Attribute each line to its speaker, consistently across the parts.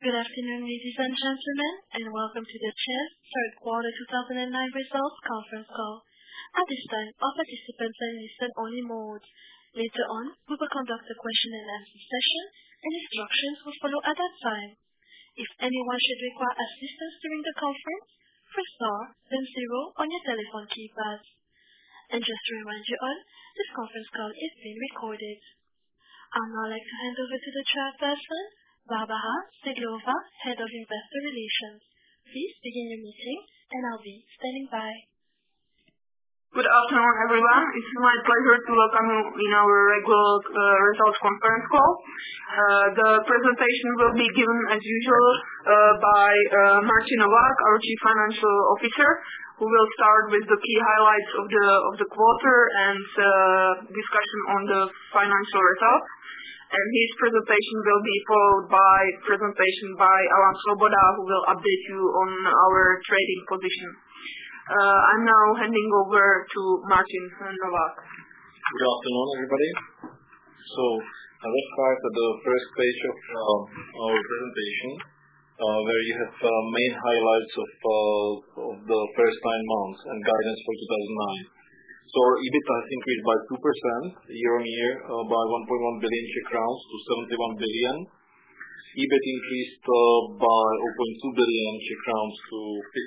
Speaker 1: Good afternoon, ladies and gentlemen, and welcome to the ČEZ third quarter 2009 results conference call. At this time, all participants are in listen-only mode. Later on, we will conduct a question and answer session, and instructions will follow at that time. If anyone should require assistance during the conference, press star, then 0 on your telephone keypad. And just to remind you all, this conference call is being recorded. I'd now like to hand over to the chairperson, Barbara Seglova, Head of Investor Relations. Please begin your meeting, and I'll be standing by.
Speaker 2: Good afternoon, everyone. It's my pleasure to welcome you in our regular results conference call. The presentation will be given as usual by Martin Novák, our Chief Financial Officer, who will start with the key highlights of the quarter and discussion on the financial results. And his presentation will be followed by presentation by Alan Svoboda, who will update you on our trading position. I'm now handing over to Martin Novák.
Speaker 3: Good afternoon, everybody. So let's start at the first page of our presentation, where you have main highlights of the first 9 months and guidance for 2009. So our EBITDA has increased by 2% year-on-year by 1.1 billion Czech crowns to 71 billion. EBIT increased by 0.2 billion Czech crowns to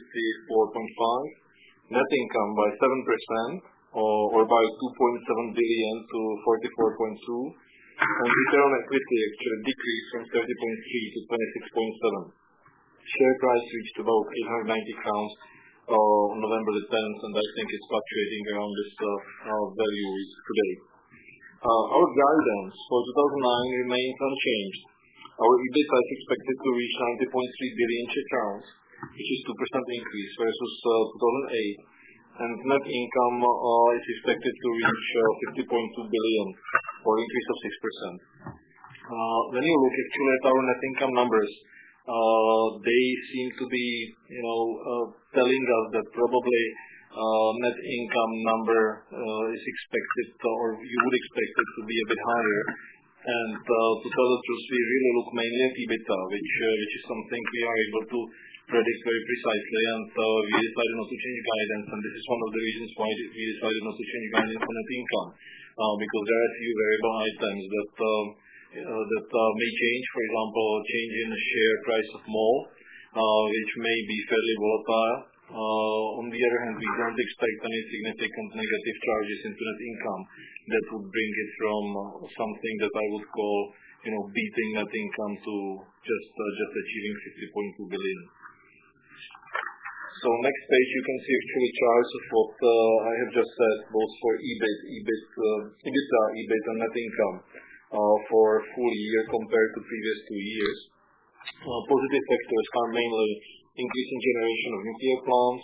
Speaker 3: 54.5. Net income by 7% or by 2.7 billion to 44.2. And return on equity actually decreased from 30.3 to 26.7. Share price reached about 890 crowns on November the 10th, and I think it's fluctuating around this value today. Our guidance for 2009 remains unchanged. Our EBITDA is expected to reach 90.3 billion Czech crowns, which is 2% increase versus 2008, and net income is expected to reach 50.2 billion, or increase of 6%. When you look actually at our net income numbers, they seem to be, telling us that probably net income number is expected, or you would expect it to be a bit higher. And to tell the truth, we really look mainly at EBITDA, which is something we are able to predict very precisely, and we decided not to change guidance, and this is one of the reasons why we decided not to change guidance for net income, because there are a few variable items that may change. For example, change in the share price of MOL, which may be fairly volatile. On the other hand, we don't expect any significant negative charges into net income that would bring it from something that I would call, beating net income to just achieving 50.2 billion. So next page, you can see actually charts of what I have just said, both for EBITDA, EBIT and net income for full year compared to previous 2 years. Positive factors are mainly increasing generation of nuclear plants,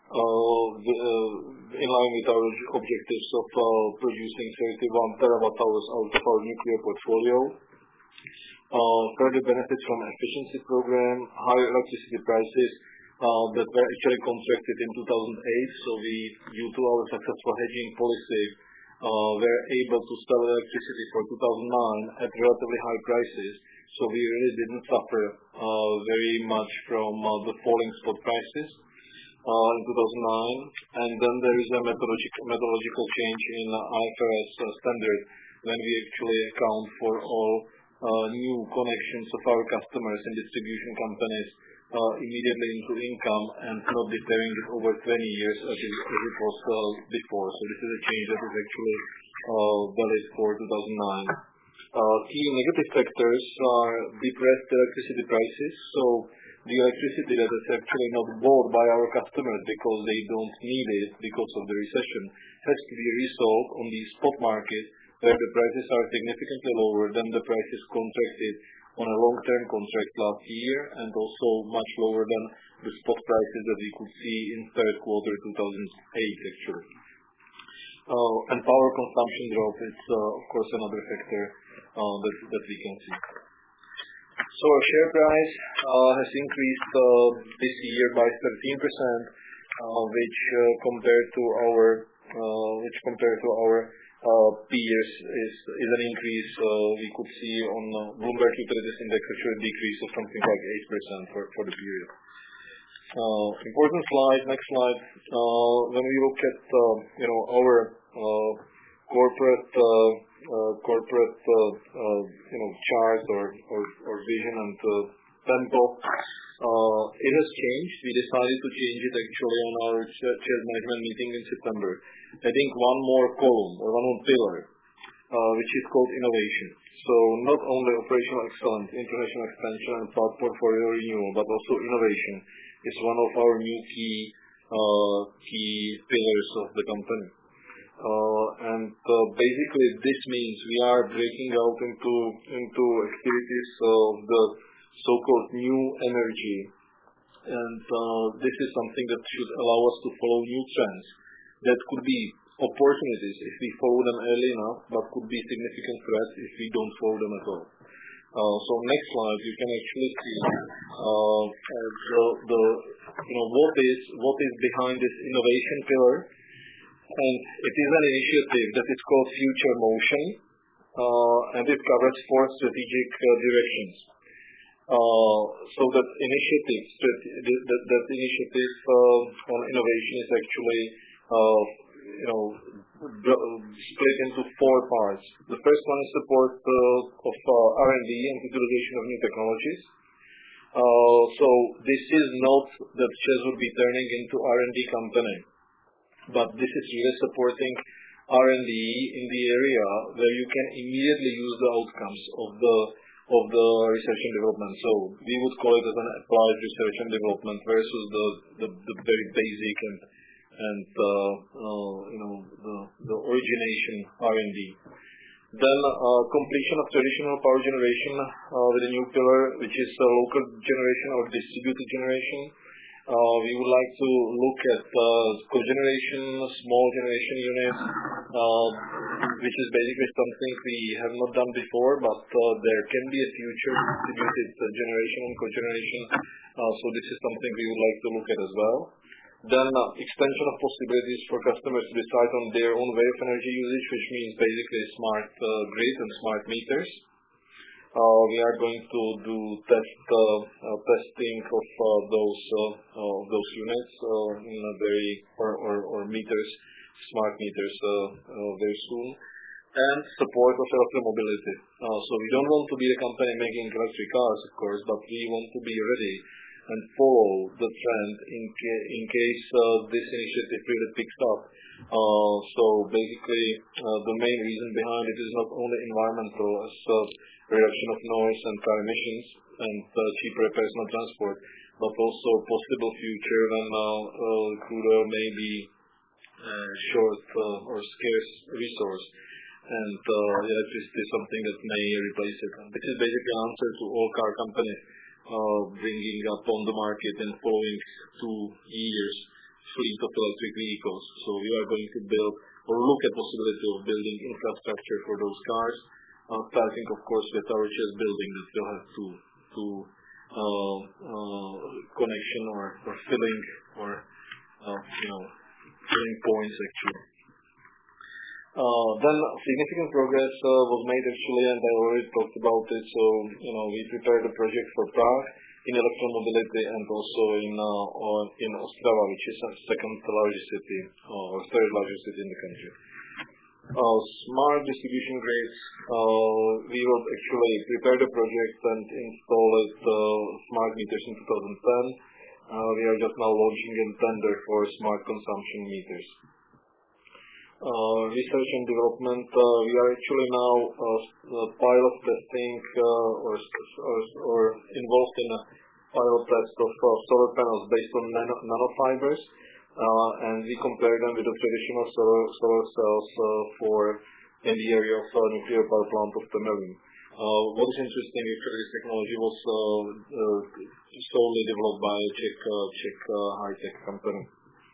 Speaker 3: in line with our objectives of producing 31 terawatt hours out of our nuclear portfolio. Further benefits from efficiency program, higher electricity prices that were actually contracted in 2008. So we, due to our successful hedging policy, were able to sell electricity for 2009 at relatively high prices. So we really didn't suffer very much from the falling spot prices in 2009. And then there is a methodological change in IFRS standard when we actually account for all new connections of our customers and distribution companies immediately into income and not deferring it over 20 years as it was before. So this is a change that is actually valid for 2009. Key negative factors are depressed electricity prices. So the electricity that is actually not bought by our customers because they don't need it because of the recession has to be resold on the spot market, where the prices are significantly lower than the prices contracted on a long-term contract last year, and also much lower than the spot prices that we could see in third quarter 2008 actually. And power consumption drop is of course another factor that we can see. So our share price has increased this year by 13%, which compared to our peers is an increase. We could see on Bloomberg Utilities Index actually a decrease of something like 8% for the period. Important slide, next slide. When we look at our corporate chart or vision and tempo, it has changed. We decided to change it actually on our shared management meeting in September. I think one more column or one more pillar, which is called innovation. So not only operational excellence, international expansion and cloud portfolio renewal, but also innovation is one of our new key pillars of the company. Basically this means we are breaking out into activities of the so-called new energy, and this is something that should allow us to follow new trends that could be opportunities if we follow them early enough, but could be significant threats if we don't follow them at all. So next slide, you can actually see what is behind this innovation pillar, and it is an initiative that is called Future Motion, and it covers 4 strategic directions. So that initiative on innovation is actually split into 4 parts. The first one is support of R&D and utilization of new technologies. So this is not that ČEZ would be turning into R&D company, but this is really supporting R&D in the area where you can immediately use the outcomes of the research and development. So we would call it as an applied research and development versus the very basic and the origination R&D. Then completion of traditional power generation with a new pillar, which is local generation or distributed generation. We would like to look at cogeneration, small generation units, which is basically something we have not done before, but there can be a future distributed generation and cogeneration. So this is something we would like to look at as well. Then extension of possibilities for customers to decide on their own way of energy usage, which means basically smart grid and smart meters. We are going to do testing of those units in a or meters, smart meters very soon, and support of electromobility. So we don't want to be a company making electric cars, of course, but we want to be ready and follow the trend in case this initiative really picks up. So basically, the main reason behind it is not only environmental as reduction of noise and car emissions and cheaper repairs and transport, but also possible future when crude oil may be short or scarce resource, and electricity is something that may replace it. And this is basically an answer to all car companies bringing up on the market and following 2 years fleet of electric vehicles. So we are going to build or look at possibility of building infrastructure for those cars, starting of course with our ČEZ building that will have connection or filling or filling points actually. Then significant progress was made actually, and I already talked about it. So we prepared a project for Prague in electromobility and also in Ostrava, which is the second largest city or third largest city in the country. Smart distribution grids. We will actually prepare the project and install it smart meters in 2010. We are just now launching a tender for smart consumption meters. Research and development. We are actually now pilot testing or involved in a pilot test of solar panels based on nanofibers, and we compare them with the traditional solar cells in the area of nuclear power plant of Temelín. What is interesting, actually, this technology was solely developed by a Czech high-tech company.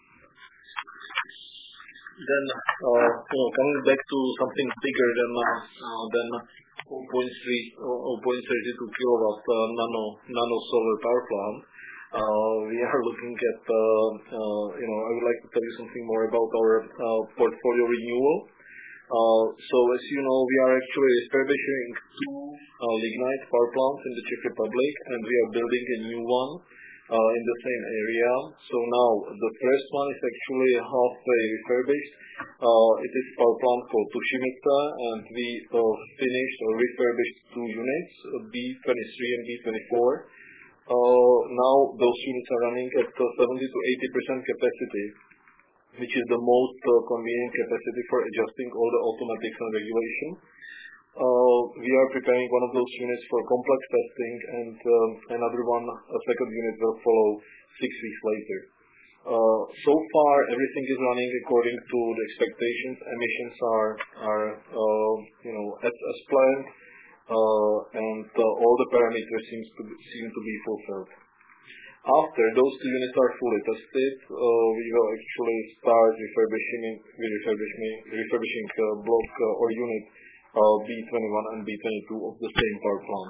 Speaker 3: Then, coming back to something bigger than 0.32 kilowatt nano solar power plant, we are looking at, I would like to tell you something more about our portfolio renewal. As you know, we are actually refurbishing two lignite power plants in the Czech Republic, and we are building a new one in the same area. Now the first one is actually halfway refurbished. It is power plant called Tušimice, and we finished or refurbished two units, B23 and B24. Now those units are running at 70 to 80% capacity, which is the most convenient capacity for adjusting all the automatics and regulation. We are preparing one of those units for complex testing, and another one, a second unit, will follow 6 weeks later. So far, everything is running according to the expectations. Emissions are as planned, and all the parameters seem to be fulfilled. After those two units are fully tested, we will actually start refurbishing block or unit B21 and B22 of the same power plant.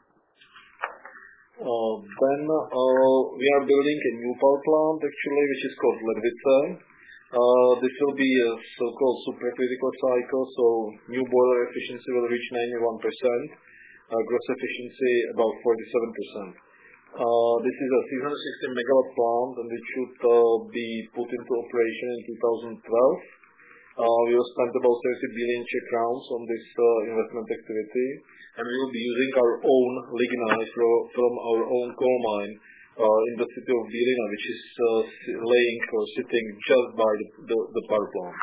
Speaker 3: Then we are building a new power plant actually, which is called Ledvice. This will be a so-called supercritical cycle, so new boiler efficiency will reach 91%, gross efficiency about 47%. This is a 360 megawatt plant, and it should be put into operation in 2012. We will spend about 30 billion Czech crowns on this investment activity, and we will be using our own lignite from our own coal mine in the city of Bílina, which is laying or sitting just by the power plant.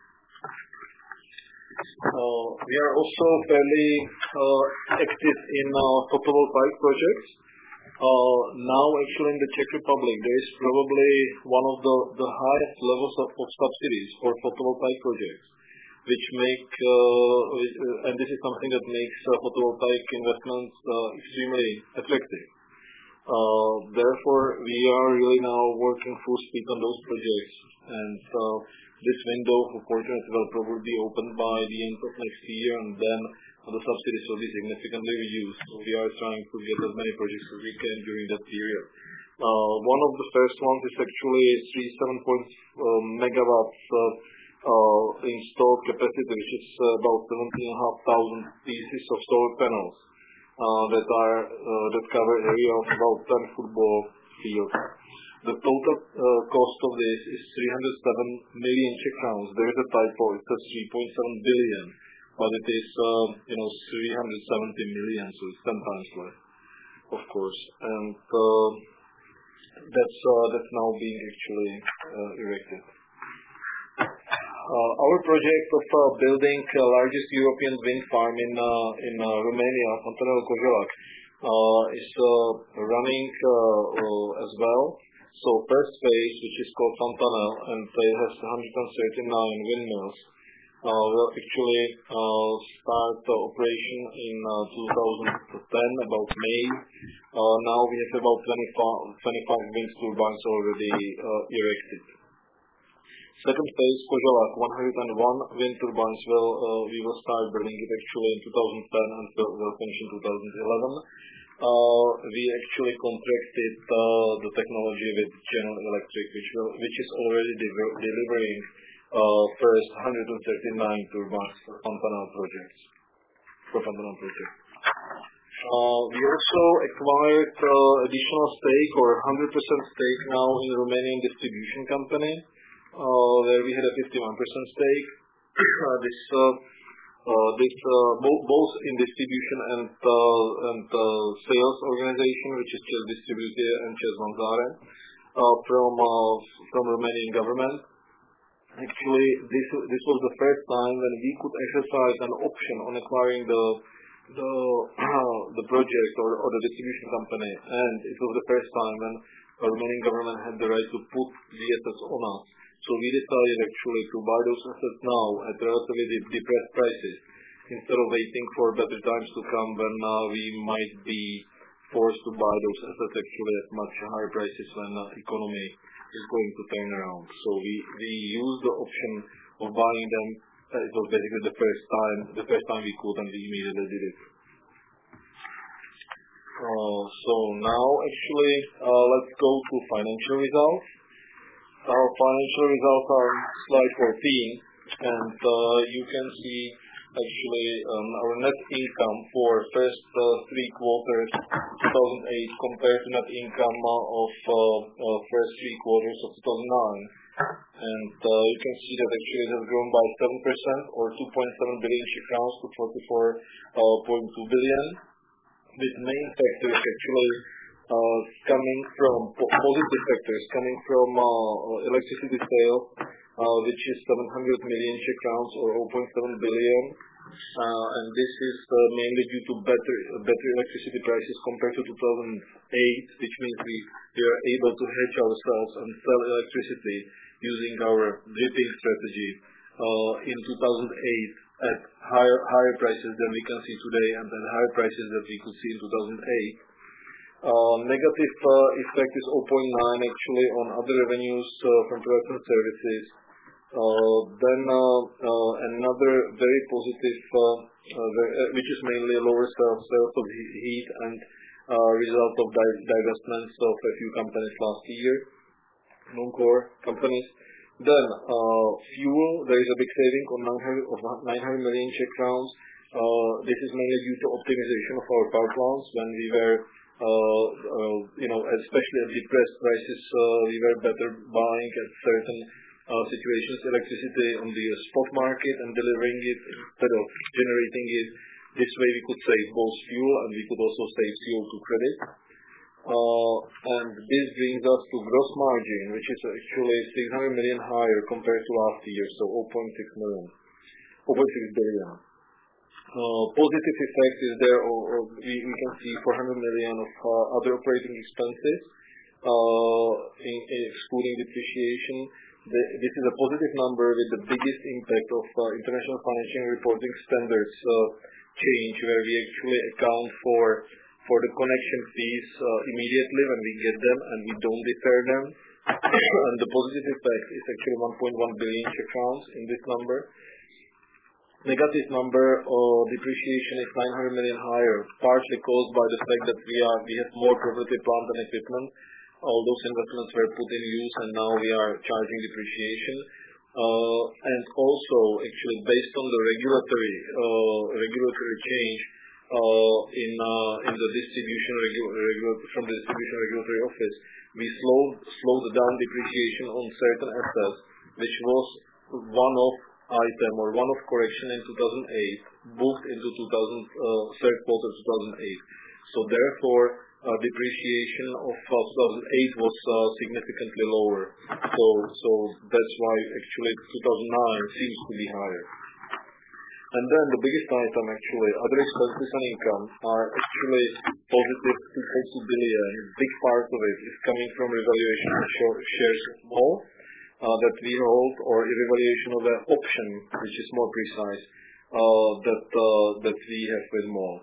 Speaker 3: We are also fairly active in photovoltaic projects. Now, actually, in the Czech Republic, there is probably one of the highest levels of subsidies for photovoltaic projects, which and this is something that makes photovoltaic investments extremely attractive. Therefore, we are really now working full speed on those projects, and this window of opportunity will probably be opened by the end of next year, and then the subsidies will be significantly reduced. So we are trying to get as many projects as we can during that period. One of the first ones is actually 37 megawatts installed capacity, which is about 17,500 pieces of solar panels that cover an area of about 10 football fields. The total cost of this is 307 million Czech crowns. There is a typo; it says 3.7 billion, but it is 370 million, so it's 10 times less, of course. And that's now being actually erected. Our project of building the largest European wind farm in Romania, Fontanel Kozelek, is running as well. So first phase, which is called Fontanel, and it has 139 windmills, will actually start operation in 2010, about May. Now we have about 25 wind turbines already erected. Second phase, Kozelek, 101 wind turbines we will start building it actually in 2010 and will finish in 2011. We actually contracted the technology with General Electric, which is already delivering first 139 turbines for Fontanel projects. We also acquired additional stake or 100% stake now in the Romanian distribution company, where we had a 51% stake. Both in distribution and sales organization, which is ČEZ Distributie and ČEZ Manzare, from Romanian government. Actually, this was the first time when we could exercise an option on acquiring the project or the distribution company, and it was the first time when the Romanian government had the right to put the assets on us. So we decided actually to buy those assets now at relatively depressed prices, instead of waiting for better times to come when we might be forced to buy those assets actually at much higher prices when the economy is going to turn around. So we used the option of buying them. It was basically the first time we could, and we immediately did it. So now actually let's go to financial results. Our financial results are slide 14. And you can see actually our net income for first 3 quarters 2008 compared to net income of first 3 quarters of 2009. And you can see that actually it has grown by 7% or 2.7 billion crowns to 44.2 billion. With main factors actually coming from positive factors coming from electricity sales, which is 700 million Czech crowns or 0.7 billion. And this is mainly due to better electricity prices compared to 2008, which means we are able to hedge ourselves and sell electricity using our dripping strategy in 2008 at higher prices than we can see today and at higher prices that we could see in 2008. Negative effect is 0.9 actually on other revenues from products and services. Then another very positive, which is mainly lower sales of heat and result of divestments of a few companies last year, non-core companies. Then fuel, there is a big saving of 900 million Czech crowns. This is mainly due to optimization of our power plants when we were, especially at depressed prices, we were better buying at certain situations electricity on the spot market and delivering it instead of generating it. This way we could save both fuel and we could also save CO2 credit. And this brings us to gross margin, which is actually 600 million higher compared to last year, so 0.6 billion. Positive effect is there, or we can see 400 million of other operating expenses, excluding depreciation. This is a positive number with the biggest impact of International Financial Reporting Standards change, where we actually account for the connection fees immediately when we get them and we don't defer them. And the positive effect is actually 1.1 billion Czech crowns in this number. Negative number depreciation is 900 million higher, partially caused by the fact that we have more property, plant and equipment. All those investments were put in use and now we are charging depreciation. And also actually based on the regulatory change in the distribution from the distribution regulatory office, we slowed down depreciation on certain assets, which was one-off item or one-off correction in 2008, booked into third quarter 2008. So therefore, depreciation of 2008 was significantly lower. So that's why actually 2009 seems to be higher. And then the biggest item actually, other expenses and income are actually positive 2.2 billion. Big part of it is coming from revaluation of shares of MOL that we hold, or revaluation of the option, which is more precise, that we have with MOL.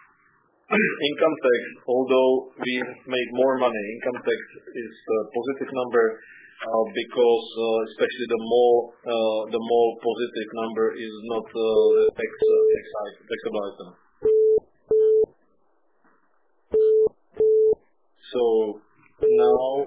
Speaker 3: Income tax, although we have made more money, income tax is a positive number because especially the more positive number is not taxable item. So now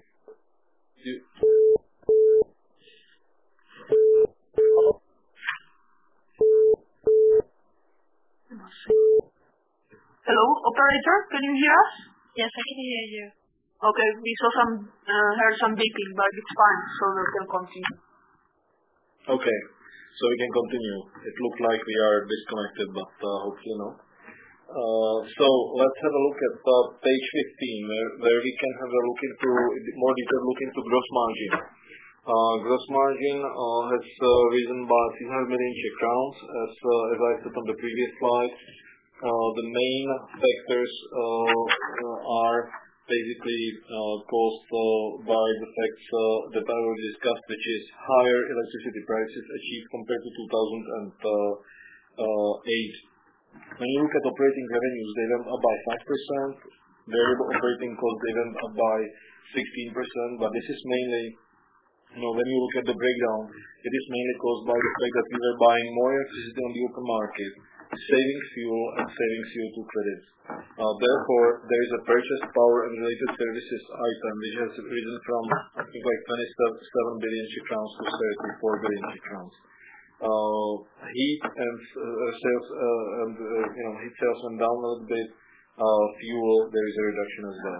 Speaker 2: Hello, operator, can you hear us?
Speaker 1: Yes, I can hear you.
Speaker 2: Okay, we heard some beeping, but it's fine, so we can continue.
Speaker 3: Okay, so we can continue. It looked like we are disconnected, but hopefully not. So let's have a look at page 15, where we can have a look into more detailed look into gross margin. Gross margin has risen by 600 million Czech crowns, as I said on the previous slide. The main factors are basically caused by the facts that I already discussed, which is higher electricity prices achieved compared to 2008. When you look at operating revenues, they went up by 5%. Variable operating costs, they went up by 16%. But this is mainly, when you look at the breakdown, it is mainly caused by the fact that we were buying more electricity on the open market, saving fuel and saving CO2 credits. Therefore, there is a purchase power and related services item which has risen from I think like 27 billion Czech crowns to 34 billion Czech crowns. Heat and sales heat sales went down a little bit. Fuel, there is a reduction as well.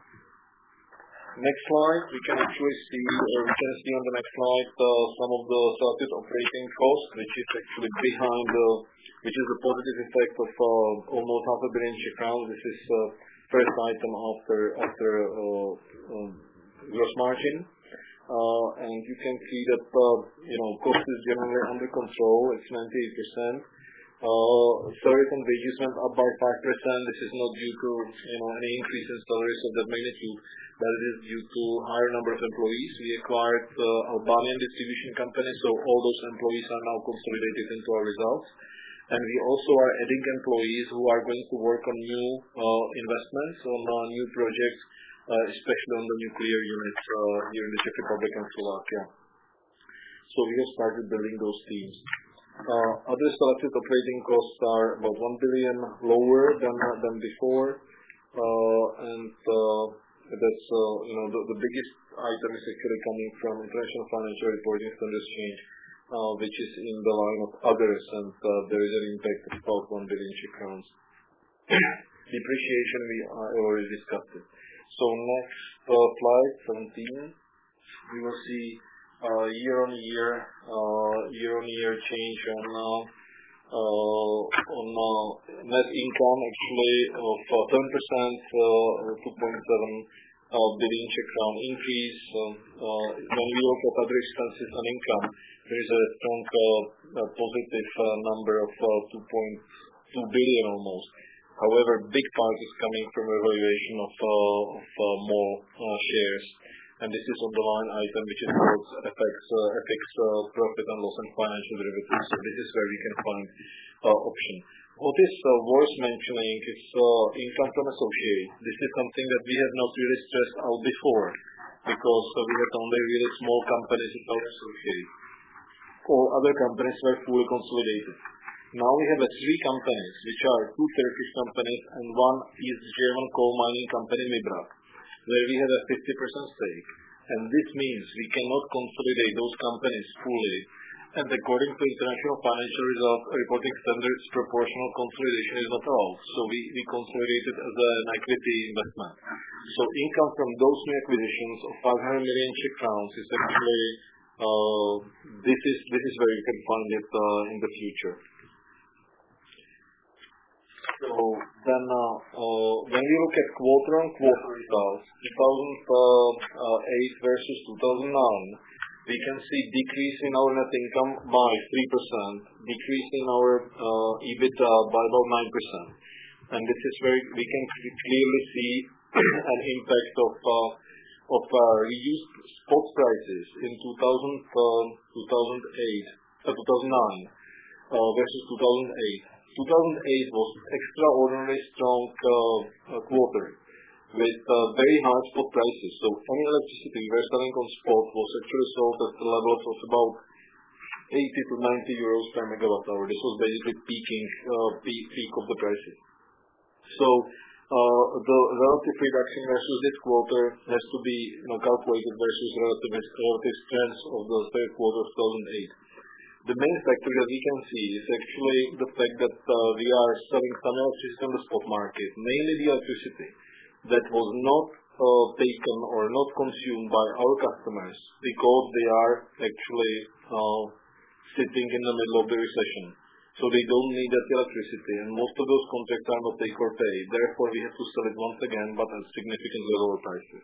Speaker 3: Next slide, we can see on the next slide some of the selected operating costs, which is actually which is the positive effect of almost half a billion Czech crowns. This is first item after gross margin. And you can see that cost is generally under control. It's 98%. Salaries and wages went up by 5%. This is not due to any increase in salaries of that magnitude, but it is due to higher number of employees. We acquired Albanian distribution company, so all those employees are now consolidated into our results. And we also are adding employees who are going to work on new investments, on new projects, especially on the nuclear units here in the Czech Republic and Slovakia. So we have started building those teams. Other selected operating costs are about 1 billion lower than before, and that's the biggest item is actually coming from International Financial Reporting Standards change, which is in the line of others, and there is an impact of about 1 billion Czech crowns. Depreciation, we already discussed it. So next slide 17, we will see year-on-year change on net income actually of 10%, 2.7 billion Czech crown increase. When we look at other expenses and income, there is a strong positive number of 2.2 billion almost. However, big part is coming from evaluation of more shares. And this is on the line item which is called FX profit and loss and financial derivatives. So this is where we can find option. What is worth mentioning is income from associate. This is something that we have not really stressed out before, because we had only really small companies without associate. All other companies were fully consolidated. Now we have three companies, which are two Turkish companies and one is German coal mining company Mibrak, where we have a 50% stake. And this means we cannot consolidate those companies fully. And according to International Financial Reporting Standards, proportional consolidation is not allowed. So we consolidate it as an equity investment. So income from those new acquisitions of 500 million Czech crowns is actually, this is where you can find it in the future. So then when we look at quarter-on-quarter results, 2008 versus 2009, we can see decrease in our net income by 3%, decrease in our EBITDA by about 9%. And this is where we can clearly see an impact of reduced spot prices in 2009 versus 2008. 2008 was extraordinarily strong quarter with very high spot prices. So any electricity we were selling on spot was actually sold at the levels of about 80 to 90 euros per megawatt hour. This was basically peak of the prices. So the relative reduction versus this quarter has to be calculated versus relative strength of the third quarter of 2008. The main factor that we can see is actually the fact that we are selling some electricity on the spot market, mainly the electricity that was not taken or not consumed by our customers because they are actually sitting in the middle of the recession. So they don't need that electricity, and most of those contracts are not take or pay. Therefore, we have to sell it once again, but at significantly lower prices.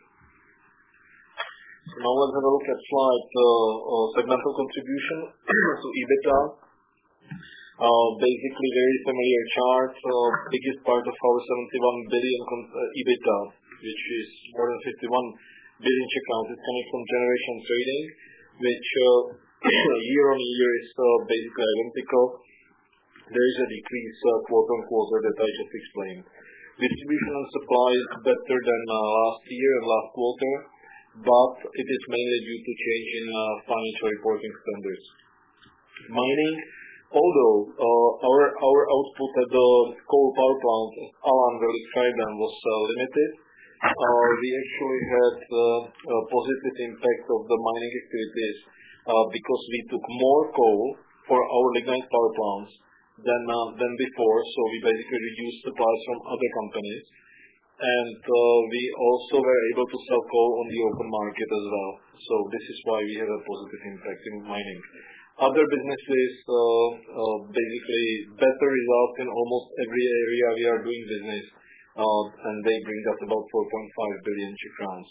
Speaker 3: So now let's have a look at slide segmental contribution to EBITDA. Basically, very familiar chart. Biggest part of our 71 billion EBITDA, which is more than 51 billion Czech crowns, is coming from generation trading, which year on year is basically identical. There is a decrease quarter on quarter that I just explained. Distribution and supply is better than last year and last quarter, but it is mainly due to change in financial reporting standards. Mining, although our output at the coal power plant at Alan was limited, we actually had a positive impact of the mining activities because we took more coal for our lignite power plants than before. So we basically reduced supplies from other companies. And we also were able to sell coal on the open market as well. So this is why we have a positive impact in mining. Other businesses basically better results in almost every area we are doing business, and they bring us about 4.5 billion Czech crowns.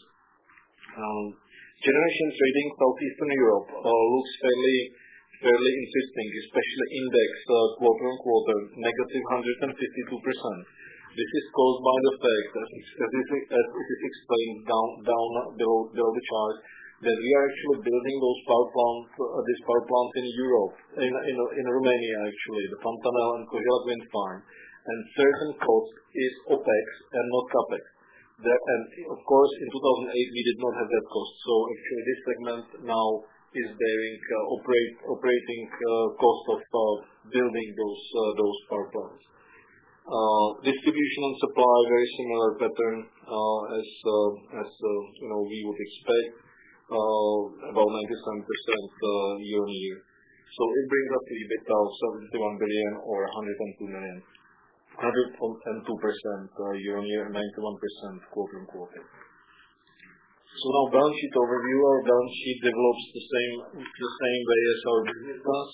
Speaker 3: Generation trading Southeastern Europe looks fairly interesting, especially index quarter on quarter, negative 152%. This is caused by the fact, as it is explained down below the chart, that we are actually building those this power plant in Europe, in Romania actually, the Fontanel and Kozielac wind farm, and certain cost is OPEX and not CAPEX. And of course, in 2008 we did not have that cost. So actually, this segment now is bearing operating cost of building those power plants. Distribution and supply, very similar pattern as we would expect, about 97% year on year. So it brings us to EBITDA of 71 billion or 102 million. 102% year on year, 91% quarter on quarter. So now balance sheet overview. Our balance sheet develops the same way as our business does.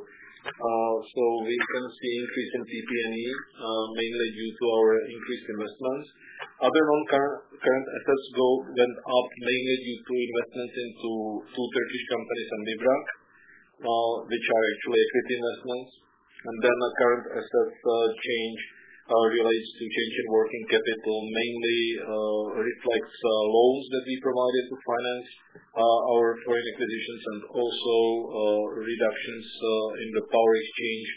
Speaker 3: So we can see increase in PP&E, mainly due to our increased investments. Other non-current assets went up mainly due to investments into two Turkish companies and Mibrak, which are actually equity investments. And then the current assets change relates to change in working capital, mainly reflects loans that we provided to finance our foreign acquisitions, and also reductions in the power exchange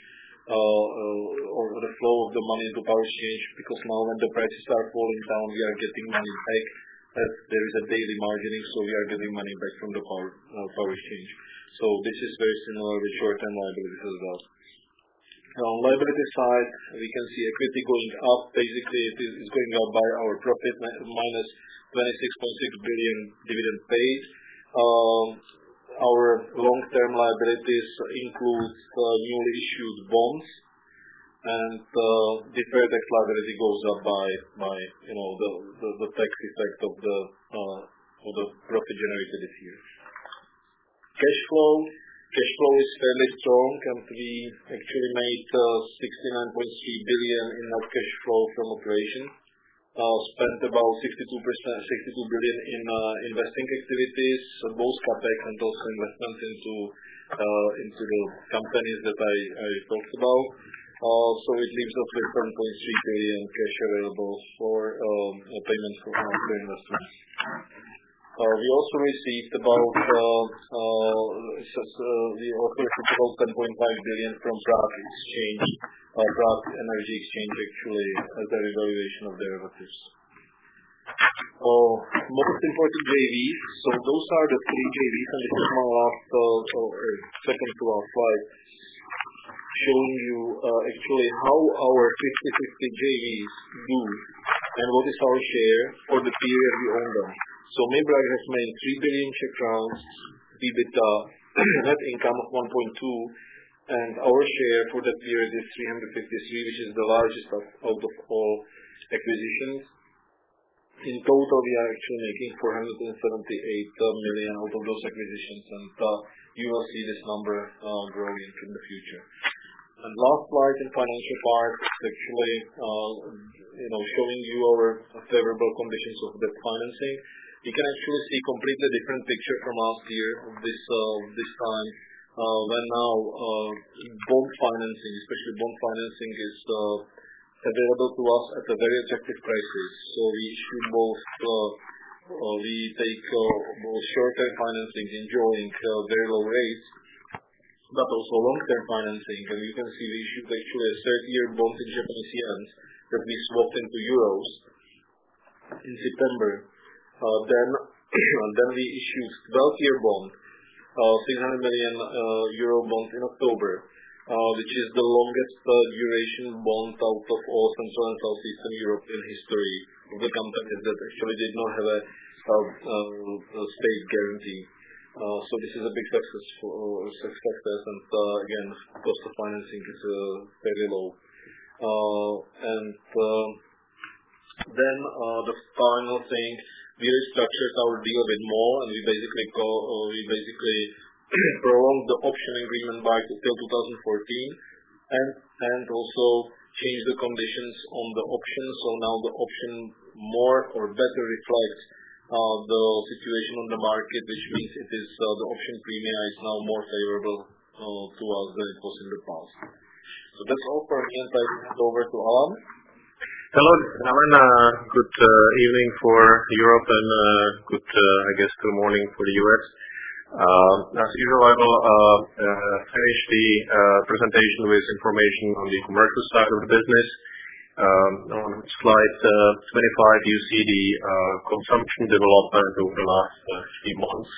Speaker 3: or the flow of the money into power exchange, because now when the prices are falling down, we are getting money back, as there is a daily margining, so we are getting money back from the power exchange. So this is very similar with short-term liabilities as well. On liability side, we can see equity going up. Basically, it is going up by our profit minus 26.6 billion dividend paid. Our long-term liabilities include newly issued bonds, and deferred tax liability goes up by the tax effect of the profit generated this year. Cash flow is fairly strong, and we actually made 69.3 billion in net cash flow from operations. Spent about 62 billion in investing activities, both CAPEX and also investments into the companies that I talked about. So it leaves us with 7.3 billion cash available for payments for investments. We also received about 10.5 billion from Prague Energy Exchange, actually, as a revaluation of derivatives. Most important JVs. So those are the three JVs, and this is my second to last slide, showing you actually how our 50/50 JVs do and what is our share for the period we own them. So Mibrak has made 3 billion Czech crowns EBITDA, net income of 1.2, and our share for that period is 353, which is the largest out of all acquisitions. In total, we are actually making 478 million out of those acquisitions, and you will see this number growing in the future. And last slide in financial part is actually showing you our favorable conditions of debt financing. You can actually see completely different picture from last year of this time, when now bond financing, especially bond financing, is available to us at a very attractive prices. So we issue we take both short-term financing, enjoying very low rates, but also long-term financing. And you can see we issued actually a 30-year bond in Japanese yen that we swapped into euros in September. Then we issued 12-year bond, 600 million euro bond in October, which is the longest duration bond out of all Central and Southeastern Europe in history of the companies that actually did not have a state guarantee. So this is a big success, and again, cost of financing is very low. And then the final thing, we restructured our deal a bit more, and we basically prolonged the option agreement till 2014, and also changed the conditions on the option. So now the option more or better reflects the situation on the market, which means the option premium is now more favorable to us than it was in the past. So that's all for me, and I hand over to Alan.
Speaker 4: Hello, Alan. Good evening for Europe and good, good morning for the US. As usual, I will finish the presentation with information on the commercial side of the business. On slide 25, you see the consumption development over the last 3 months.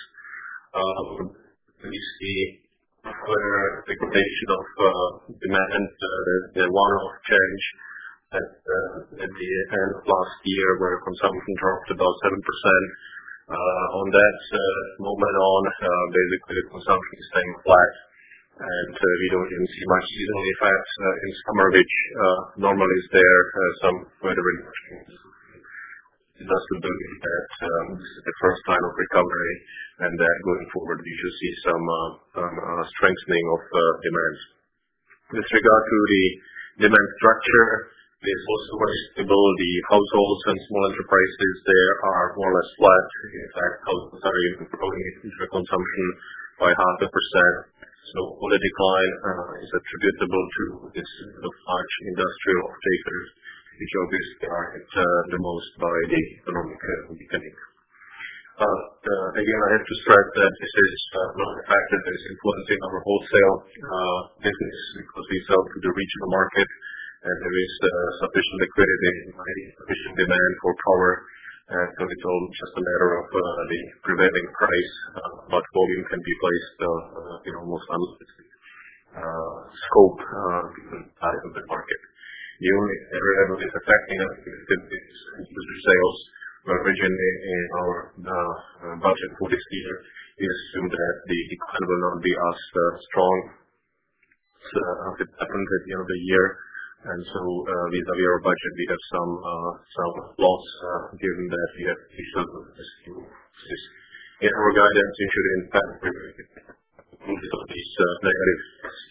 Speaker 4: We see further degradation of demand, the one-off change at the end of last year, where consumption dropped about 7%. On that moment on, basically the consumption is staying flat, and we don't even see much seasonal effects in summer, which normally is there. Some further reductions. It does believe that this is the first sign of recovery, and that going forward we should see some strengthening of demand. With regard to the demand structure, it is also very stable. The households and small enterprises there are more or less flat. In fact, households are even growing their consumption by 0.5%. So all the decline is attributable to this large industrial off-takers, which obviously are hit the most by the economic weakening. Again, I have to stress that this is not a factor that is influencing our wholesale business, because we sell to the regional market, and there is sufficient liquidity, sufficient demand for power, so it's all just a matter of the prevailing price, but volume can be placed in almost unlimited scope given the size of the market. The only area that is affecting us is user sales, where originally in our budget for this year, we assumed that the decline will not be as strong as it happened at the end of the year. And so vis-a-vis our budget, we have some loss given that we have issued this. In our guidance, we should in fact include these negative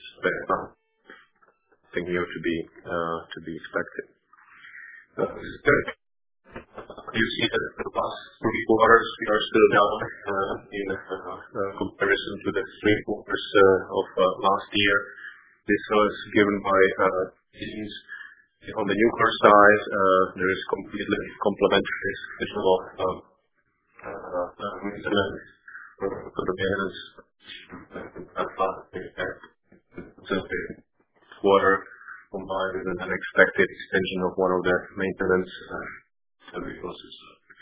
Speaker 4: thing here to be expected. You see that the past 3 quarters we are still down in comparison to the 3 quarters of last year. This was given by reasons. On the nuclear side, there is completely complementary additional maintenance for the maintenance water combined with an unexpected extension of one of the maintenance resources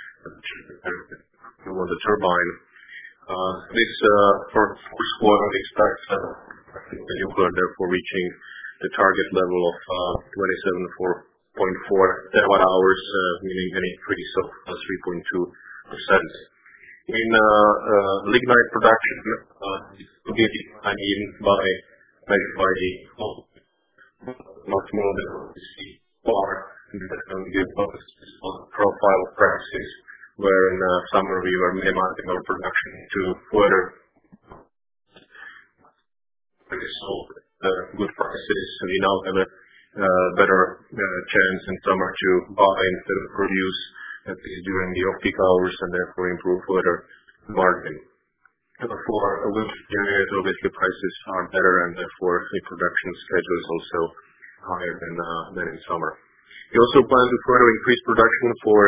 Speaker 4: on the turbine. This first quarter we expect the nuclear therefore reaching the target level of 27.4 terawatt hours, meaning an increase of 3.2%. In lignite production, it will be declining measured by the much more than we see far, and that can give us profile prices, where in summer we were minimizing our production to further sold good prices. We now have a better chance in summer to buy instead of produce, at least during the off-peak hours, and therefore improve further margin. For a winter period, obviously prices are better, and therefore the production schedule is also higher than in summer. We also plan to further increase production for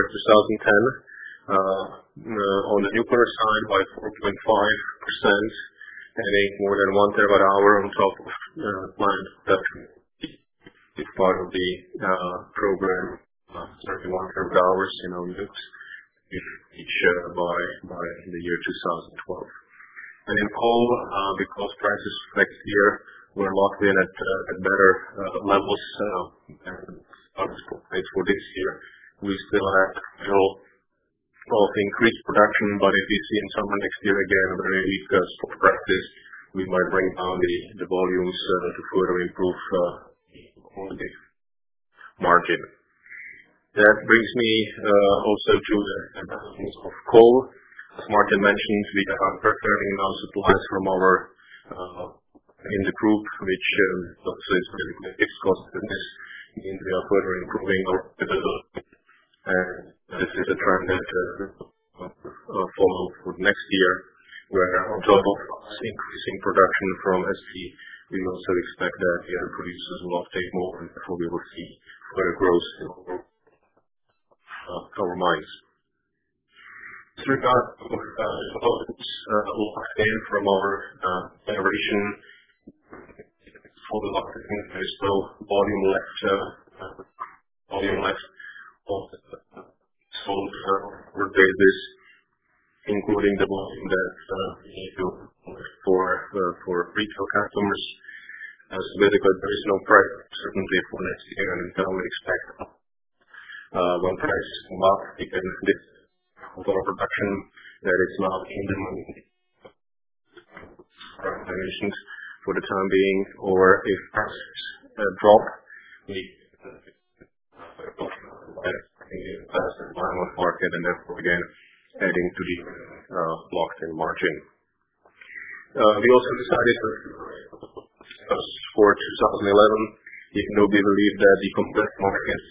Speaker 4: 2010 on the nuclear side by 4.5%, adding more than 1 terawatt hour on top of planned production. It's part of the program, 31 terawatt hours in our nukes, each by the year 2012. And in coal, because prices next year were locked in at better levels and for this year, we still have of increased production, but if we see in summer next year again a very weak spot prices, we might bring down the volumes to further improve the margin. That brings me also to the development of coal. As Martin mentioned, we are preparing now supplies from our in the group, which also is basically a fixed cost business, means we are further improving our profitability. And this is a trend that will follow for next year, where on top of increasing production from SP, we also expect that the other producers will take more, and therefore we will see further growth in our mines. With regard to developments locked in from our generation, for the locked in, there is still volume left of sold per basis, including the volume that we need to for retail customers. So basically, there is no price certainty for next year, and we can only expect when prices come up, we can lift our production that is not in the mentioned for the time being, or if prices drop, we invest in the biomass market, and therefore again adding to the locked-in margin. We also decided for 2011, even though we believe that the compressed market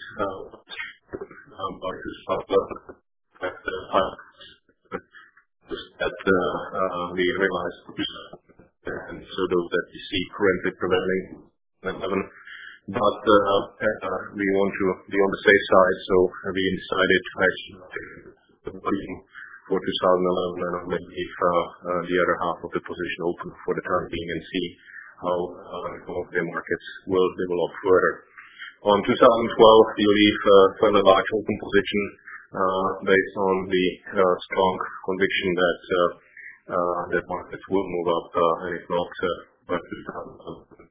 Speaker 4: we realized, and so those that we see currently prevailing in 2011. But we want to be on the safe side, so we decided to actually the position for 2011 and only leave the other half of the position open for the time being and see how the markets will develop further. On 2012, we leave a fairly large open position based on the strong conviction that that markets will move up, and if not, by 2012.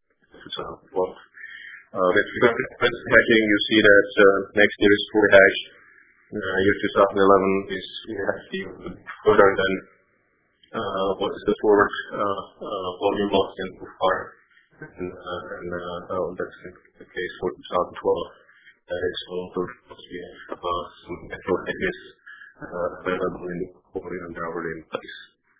Speaker 4: With regard to hedging, you see that next year is fully hedged. Year 2011 is actually further than what is the forward volume loss in so far, and that's the case for 2012. It's also we have some natural hedges available in the portfolio, and they're already in place.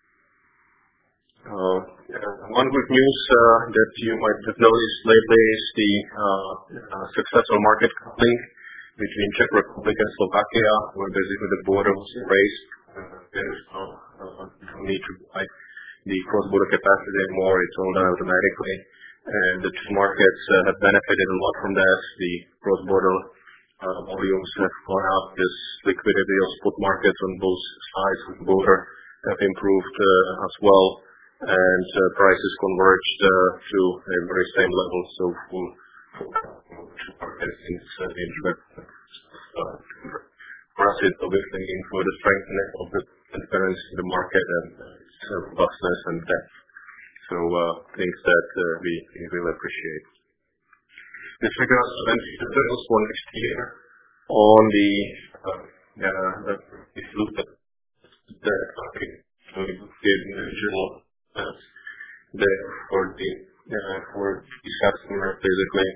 Speaker 4: One good news that you might have noticed lately is the successful market coupling between Czech Republic and Slovakia, where basically the border was erased. There is no need to buy the cross-border capacity anymore. It's all done automatically, and the two markets have benefited a lot from that. The cross-border volumes have gone up. This liquidity of spot markets on both sides of the border have improved as well, and prices converged to a very same level. So for us, it's obviously for the strengthening of the transparency in the market and robustness and depth. So things that we really appreciate. With regards to sales for next year, on the if you look at the individual there for the customer, basically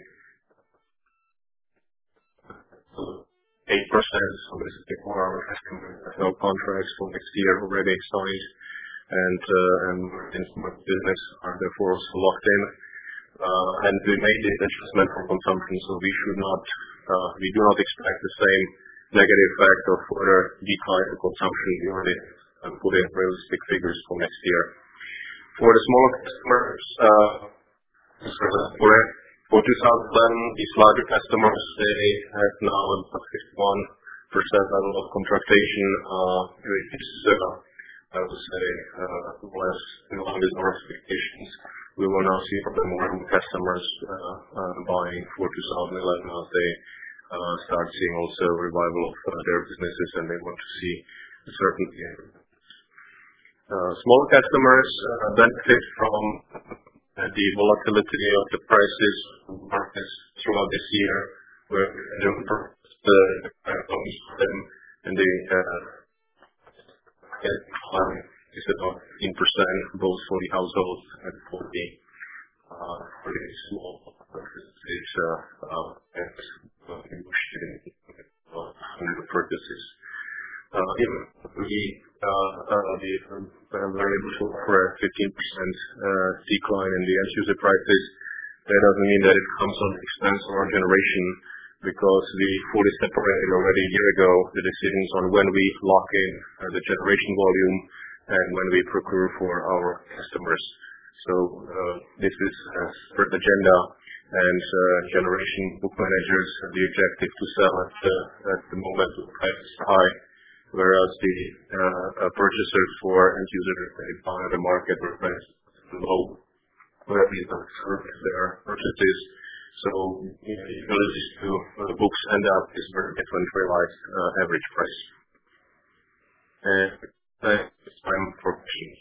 Speaker 4: 8%. So basically for our customers, no contracts for next year already signed, and business are therefore also locked in. And we made this adjustment for consumption, so we do not expect the same negative effect of further decline in consumption. We already put in realistic figures for next year. For the smaller customers, for 2011, these larger customers, they have now about 51% level of contractation, which is, I would say, less in line with our expectations. We will now see from the more customers buying for 2011 as they start seeing also revival of their businesses, and they want to see certainty. Smaller customers benefit from the volatility of the prices of markets throughout this year, where the them and the market decline is about 15%, both for the households and for the small purchases and purchases. Even we were able to offer a 15% decline in the end user prices. That doesn't mean that it comes on the expense of our generation, because we fully separated already a year ago the decisions on when we lock in the generation volume and when we procure for our customers. So this is as per the agenda, and generation book managers have the objective to sell at the moment the price is high, whereas the purchasers for end users, they buy the market where price is low, where we observe their purchases. So the ability to the books end up is very different realized average price. And it's time for questions.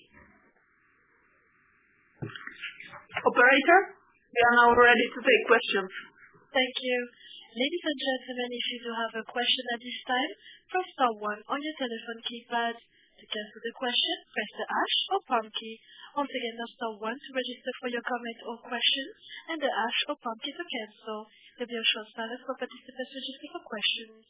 Speaker 2: Operator, we are now ready to take questions.
Speaker 1: Thank you. Ladies and gentlemen, if you do have a question at this time, press star 1 on your telephone keypad. To cancel the question, press the hash or pound key. Once again, that's star 1 to register for your comment or question, and the hash or pound key to cancel. There'll be a short silence for participants register for questions.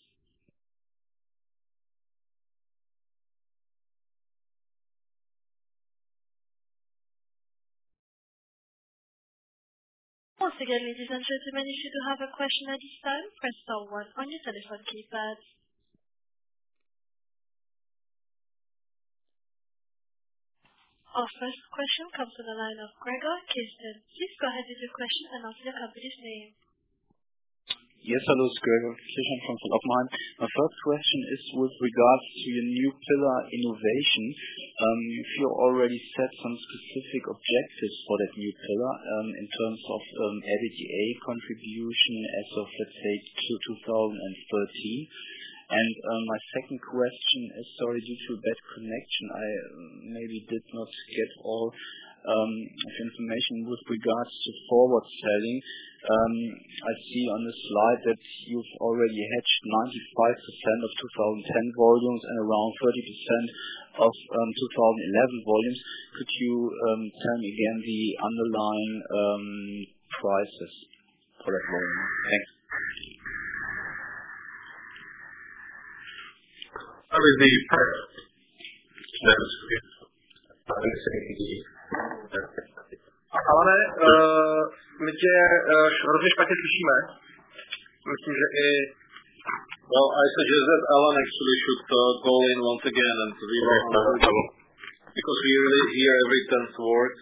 Speaker 1: Once again, ladies and gentlemen, if you do have a question at this time, press star 1 on your telephone keypad. Our first question comes from the line of Gregor Kirsten. Please go ahead with your question and answer your company's name.
Speaker 5: Yes, hello, it's Gregor Kirsten from Oppenheim. My first question is with regards to your new pillar innovation. You already set some specific objectives for that new pillar in terms of EBITDA contribution as of, let's say, 2013. And my second question is, sorry, due to a bad connection, I maybe did not get all of information with regards to forward selling. I see on the slide that you've already hedged 95% of 2010 volumes and around 30% of 2011 volumes. Could you tell me again the underlying prices for that volume? Thanks.
Speaker 4: With the
Speaker 6: Ale my tě hrozně špatně slyšíme. Myslím, že i...
Speaker 3: Well, I suggest that Alan actually should call in once again and because we really hear every 10th word.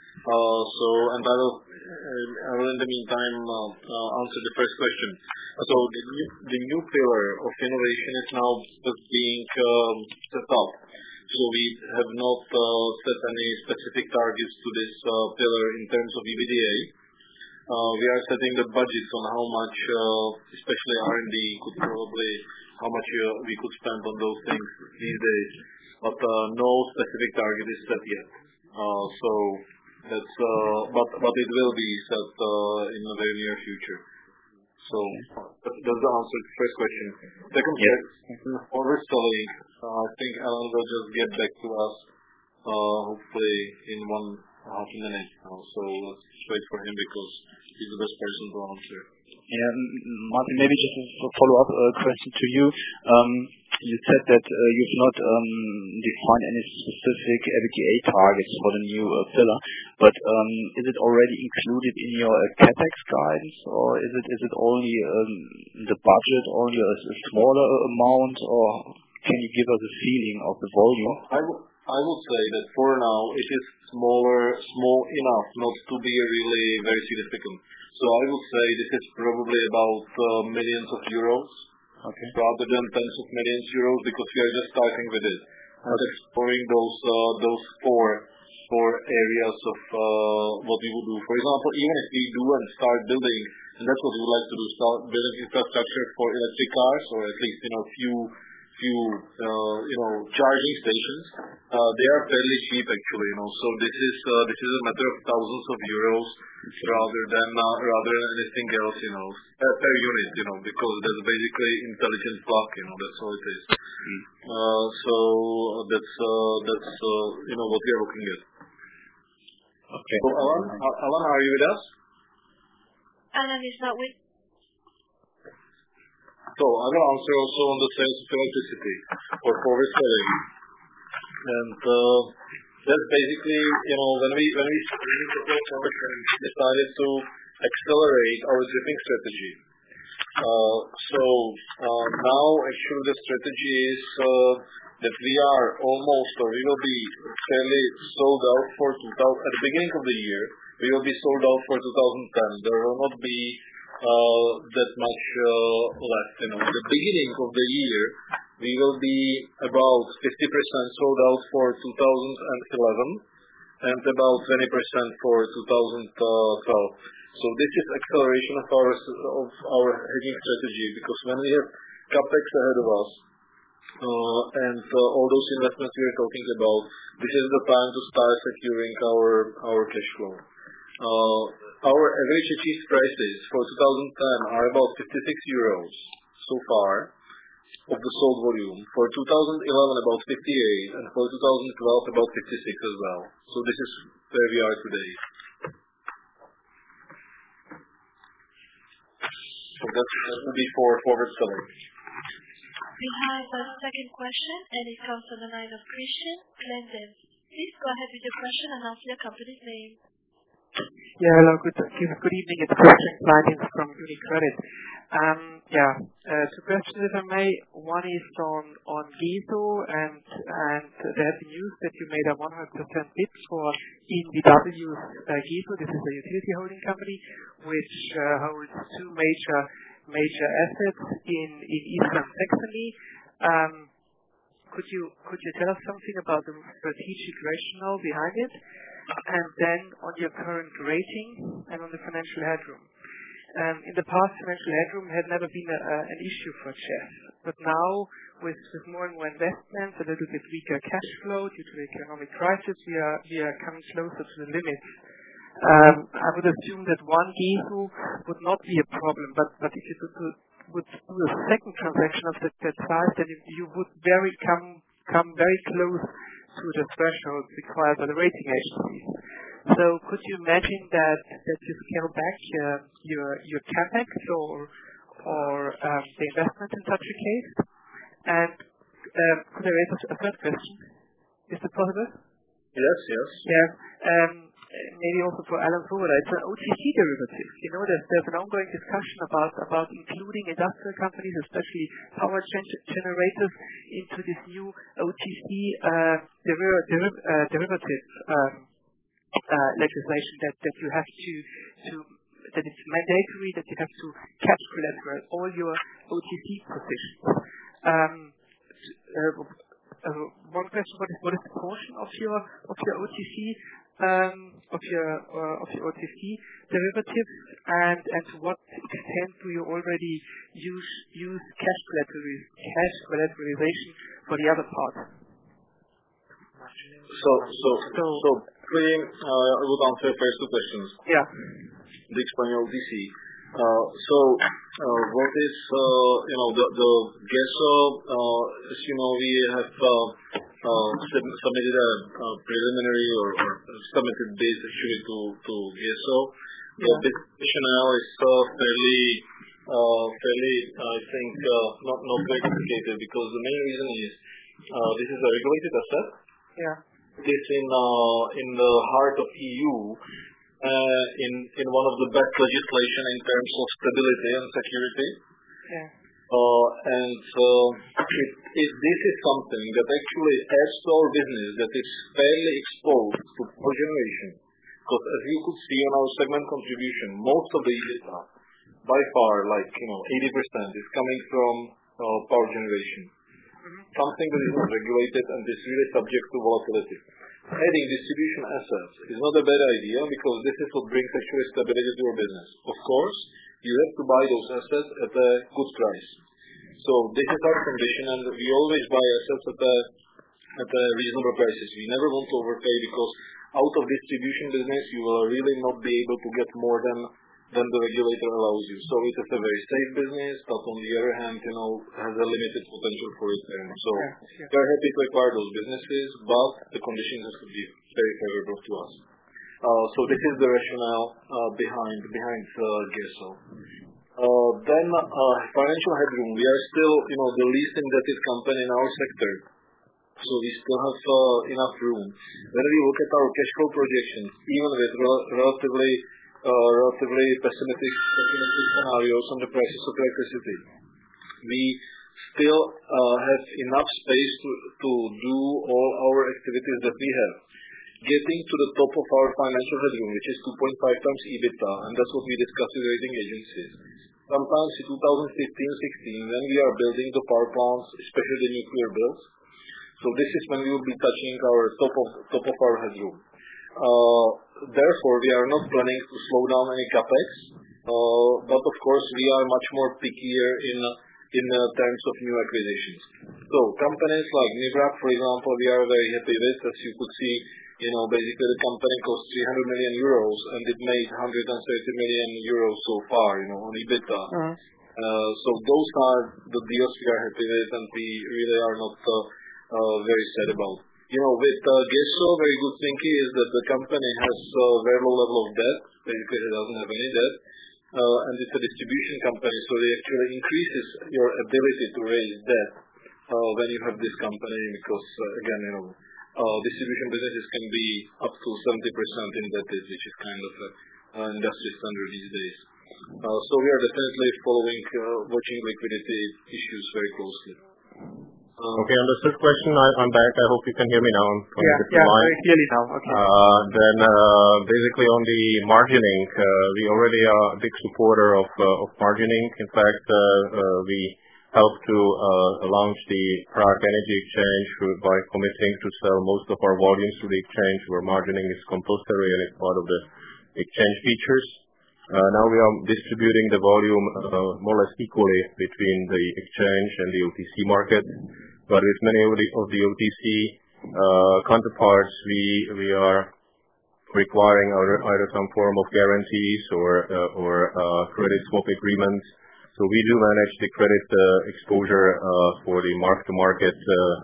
Speaker 3: And I will in the meantime answer the first question. So the new pillar of innovation is now just being set up. So we have not set any specific targets to this pillar in terms of EBITDA. We are setting the budgets on how much, especially R&D, how much we could spend on those things these days. But no specific target is set yet. So that's but it will be set in the very near future. So that's the answer to the first question. Second question, forward selling. I think Alan will just get back to us hopefully in 1.5 minutes now. So let's wait for him because he's the best person to answer.
Speaker 5: Yeah, Martin, maybe just a follow-up question to you. You said that you've not defined any specific EBITDA targets for the new pillar, but is it already included in your capex guidance, or is it only the budget, only a smaller amount, or can you give us a feeling of the volume?
Speaker 3: I would say that for now it is small enough not to be really very significant. So I would say this is probably about millions of euros.
Speaker 5: Okay.
Speaker 3: Rather than tens of millions euros, because we are just starting with it. And exploring those four areas of what we would do. For example, even if we do and start building, and that's what we would like to do, start building infrastructure for electric cars, or at least few charging stations. They are fairly cheap actually. So this is a matter of thousands of euros rather than anything else, per unit, because that's basically intelligent plug, that's all it is. So that's what we are looking at.
Speaker 5: Okay.
Speaker 3: So Alan, are you with us?
Speaker 1: Alan is not with.
Speaker 3: So I will answer also on the sales of electricity or forward selling. And that's basically, when we decided to accelerate our dripping strategy. So now actually the strategy is that we are almost, or we will be fairly sold out for at the beginning of the year. We will be sold out for 2010. There will not be that much left. At the beginning of the year, we will be about 50% sold out for 2011 and about 20% for 2012. So this is acceleration of our hedging strategy, because when we have capex ahead of us and all those investments we are talking about, this is the time to start securing our cash flow. Our average achieved prices for 2010 are about 56 euros so far of the sold volume. For 2011 about 58, and for 2012 about 56 as well. So this is where we are today. So that will be for forward selling.
Speaker 1: We have a second question, and it comes from the line of Christian Glendon. Please go ahead with your question and announce your company's name.
Speaker 7: Yeah, hello. Good evening. It's Christian Glendon from UniCredit. Two questions, if I may. One is on GESO, and there has been news that you made a 100% bid for EnBW's GESO. This is a utility holding company which holds two major assets in Eastern Saxony. Could you tell us something about the strategic rationale behind it? And then on your current rating and on the financial headroom. In the past, financial headroom had never been an issue for ČEZ, but now with more and more investments, a little bit weaker cash flow due to the economic crisis, we are coming closer to the limits. I would assume that one GESO would not be a problem, but if you would do a second transaction of that size, then you would come very close to the threshold required by the rating agencies. So could you imagine that you scale back your capex or the investment in such a case? And could I raise a third question? Is it possible?
Speaker 3: Yes.
Speaker 7: Yeah. Maybe also for Alan Svoboda. It's an OTC derivative. There's an ongoing discussion about including industrial companies, especially power generators, into this new OTC derivative legislation that you have to that it's mandatory that you have to catch collateral all your OTC positions. One question: what is the portion of your OTC OTC derivatives, and to what extent do you already use cash collateralization for the other part?
Speaker 3: So I would answer first two questions.
Speaker 7: Yeah.
Speaker 3: The explain OTC. What is the GESO? As you know, we have submitted a preliminary or submitted bid actually to GESO. The bid rationale is fairly, I think, not very complicated, because the main reason is this is a regulated asset.
Speaker 7: Yeah.
Speaker 3: It is in the heart of EU. In one of the best legislation in terms of stability and security.
Speaker 7: Yeah.
Speaker 3: This is something that actually adds to our business that is fairly exposed to power generation. Because as you could see on our segment contribution, most of the EBITDA, by far, 80% is coming from power generation. Something that is not regulated and is really subject to volatility. Adding distribution assets is not a bad idea, because this is what brings actually stability to your business. Of course, you have to buy those assets at a good price. So this is our condition, and we always buy assets at a reasonable prices. We never want to overpay, because out of distribution business, you will really not be able to get more than the regulator allows you. So it is a very safe business, but on the other hand, has a limited potential for return. So we are happy to acquire those businesses, but the conditions have to be very favorable to us. So this is the rationale behind GESO. Then financial headroom. We are still, the least indebted company in our sector. So we still have enough room. When we look at our cash flow projections, even with relatively pessimistic scenarios on the prices of electricity, we still have enough space to do all our activities that we have. Getting to the top of our financial headroom, which is 2.5 times EBITDA, and that's what we discussed with rating agencies. Sometimes in 2015-16, when we are building the power plants, especially the nuclear builds, so this is when we will be touching our top of our headroom. Therefore, we are not planning to slow down any capex, but of course we are much more pickier in terms of new acquisitions. So companies like Nivrak, for example, we are very happy with. As you could see, basically the company cost 300 million euros and it made 130 million euros so far, on EBITDA. So those are the deals we are happy with, and we really are not very sad about. With GESO, very good thing is that the company has a very low level of debt. Basically, it doesn't have any debt. And it's a distribution company, so it actually increases your ability to raise debt when you have this company, because, again, distribution businesses can be up to 70% indebted, which is kind of an industry standard these days. So we are definitely watching liquidity issues very closely.
Speaker 4: Okay, on the third question, I'm back. I hope you can hear me now.
Speaker 7: Yeah, very clearly now. Okay.
Speaker 4: Then basically on the margining, we already are a big supporter of margining. In fact, we helped to launch the Prague Energy Exchange by committing to sell most of our volumes to the exchange, where margining is compulsory and it's part of the exchange features. Now we are distributing the volume more or less equally between the exchange and the OTC market. But with many of the OTC counterparts, we are requiring either some form of guarantees or credit swap agreements. So we do manage the credit exposure for the mark-to-market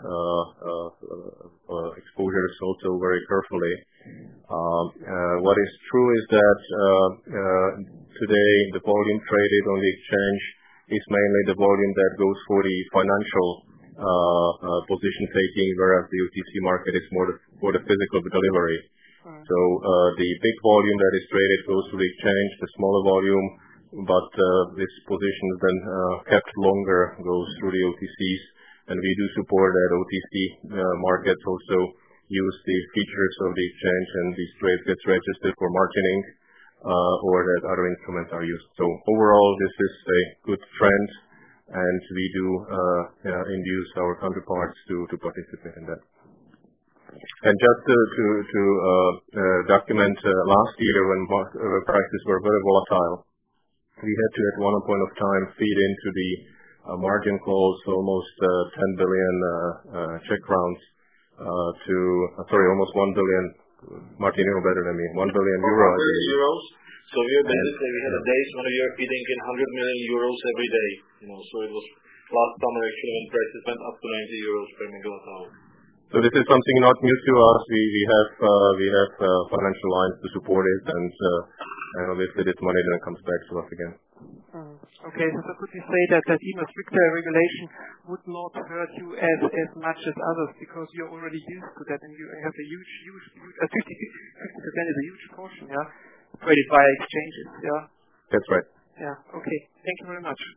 Speaker 4: exposures also very carefully. What is true is that today the volume traded on the exchange is mainly the volume that goes for the financial position taking, whereas the OTC market is more for the physical delivery. So the big volume that is traded goes to the exchange, the smaller volume, but this position is then kept longer, goes through the OTCs, and we do support that OTC markets also use the features of the exchange and these trades gets registered for margining or that other instruments are used. So overall, this is a good trend, and we do induce our counterparts to participate in that. And just to document, last year when prices were very volatile, we had to, at one point of time, feed into the margin calls almost 10 billion Czech crowns almost 1 billion. Martin, you know better than me. 1 billion euros.
Speaker 3: Euros. So we had a days when we were feeding in 100 million euros every day. So it was last summer actually when prices went up to 90 euros per megawatt hour.
Speaker 4: So this is something not new to us. We have financial lines to support it, and obviously this money then comes back to us again.
Speaker 7: Okay, so could you say that even stricter regulation would not hurt you as much as others, because you're already used to that and you have a huge 50% is a huge portion, yeah, traded via exchanges, yeah?
Speaker 4: That's right.
Speaker 7: Yeah, okay. Thank you very much.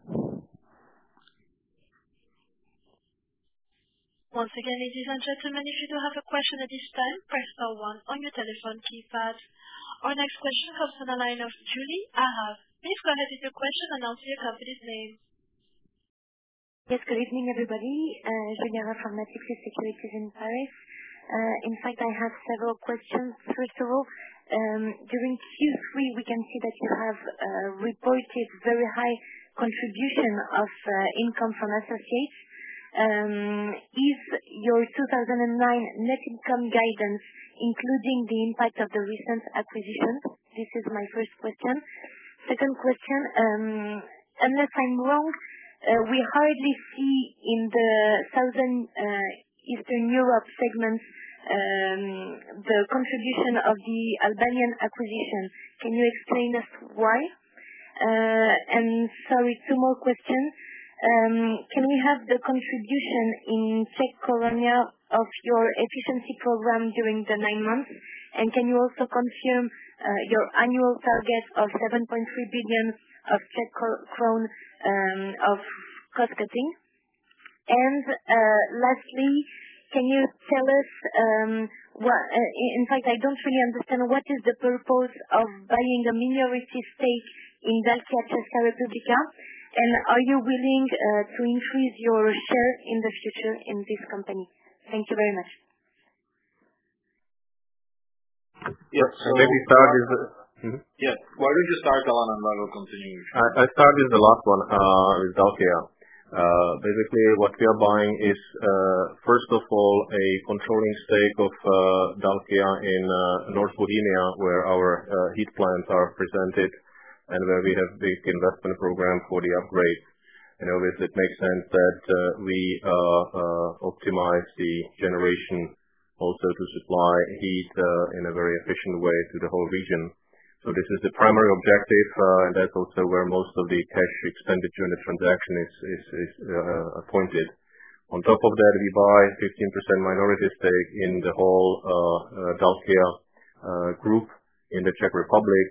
Speaker 1: Once again, ladies and gentlemen, if you do have a question at this time, press star 1 on your telephone keypad. Our next question comes from the line of Julie Ahav. Please go ahead with your question and announce your company's name.
Speaker 8: Yes, good evening, everybody. Julie Ahav from Natixis Securities in Paris. In fact, I have several questions. First of all, during Q3, we can see that you have reported very high contribution of income from associates. Is your 2009 net income guidance including the impact of the recent acquisitions? This is my first question. Second question, unless I'm wrong, we hardly see in the Southern Eastern Europe segments the contribution of the Albanian acquisition. Can you explain us why? And sorry, two more questions. Can we have the contribution in Czech koruna of your efficiency program during the 9 months? And can you also confirm your annual target of 7.3 billion of Czech crown of cost cutting? And lastly, can you tell us, in fact, I don't really understand what is the purpose of buying a minority stake in Dalkia Česká republika, and are you willing to increase your share in the future in this company? Thank you very much.
Speaker 3: Yes.
Speaker 4: So maybe start with
Speaker 3: Yeah. Why don't you start, Alan, and I will continue.
Speaker 4: I start with the last one, with Dalkia. Basically, what we are buying is, first of all, a controlling stake of Dalkia in North Bohemia, where our heat plants are presented, and where we have big investment program for the upgrade. And obviously, it makes sense that we optimize the generation also to supply heat in a very efficient way to the whole region. So this is the primary objective, and that's also where most of the cash expenditure in the transaction is appointed. On top of that, we buy 15% minority stake in the whole Dalkia group in the Czech Republic,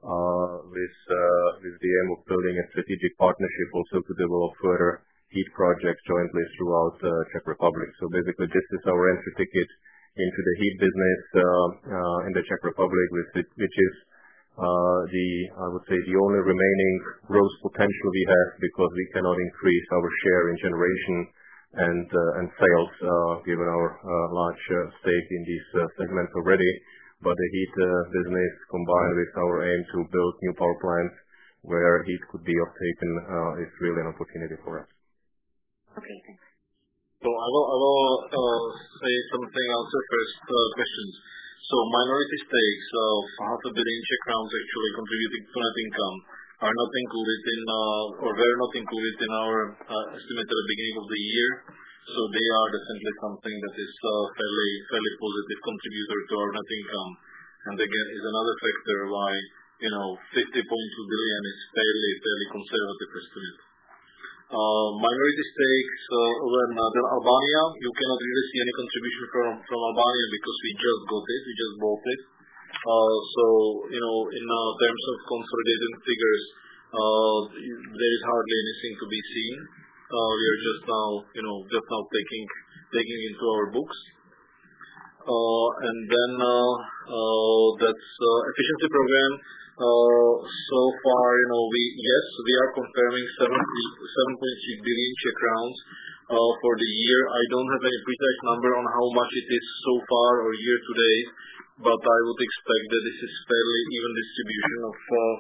Speaker 4: with the aim of building a strategic partnership also to develop further heat projects jointly throughout the Czech Republic. So basically, this is our entry ticket into the heat business in the Czech Republic, which is I would say the only remaining growth potential we have, because we cannot increase our share in generation and sales, given our large stake in these segments already. But the heat business, combined with our aim to build new power plants where heat could be obtaken, is really an opportunity for us.
Speaker 8: Okay, thanks.
Speaker 3: So I will say something, answer first questions. So minority stakes of half a billion Czech crowns actually contributing to net income are not included in, or were not included in our estimate at the beginning of the year. So they are definitely something that is fairly positive contributor to our net income. And again, is another factor why 50.2 billion is fairly conservative estimate. Minority stakes when Albania, you cannot really see any contribution from Albania because we just got it, we just bought it. So in terms of consolidated figures, there is hardly anything to be seen. We are just now taking into our books. And then that's efficiency program. So far, we are confirming 7.3 billion Czech crowns for the year. I don't have any precise number on how much it is so far or year to date, but I would expect that this is fairly even distribution of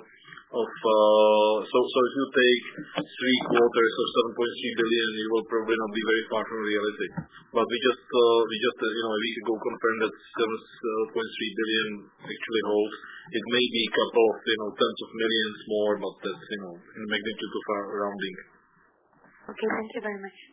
Speaker 3: so if you take 3 quarters of 7.3 billion, you will probably not be very far from reality. But we just a week ago confirmed that 7.3 billion actually holds. It may be a couple of tens of millions more, but that's in the magnitude of our rounding.
Speaker 8: Okay, thank you very much.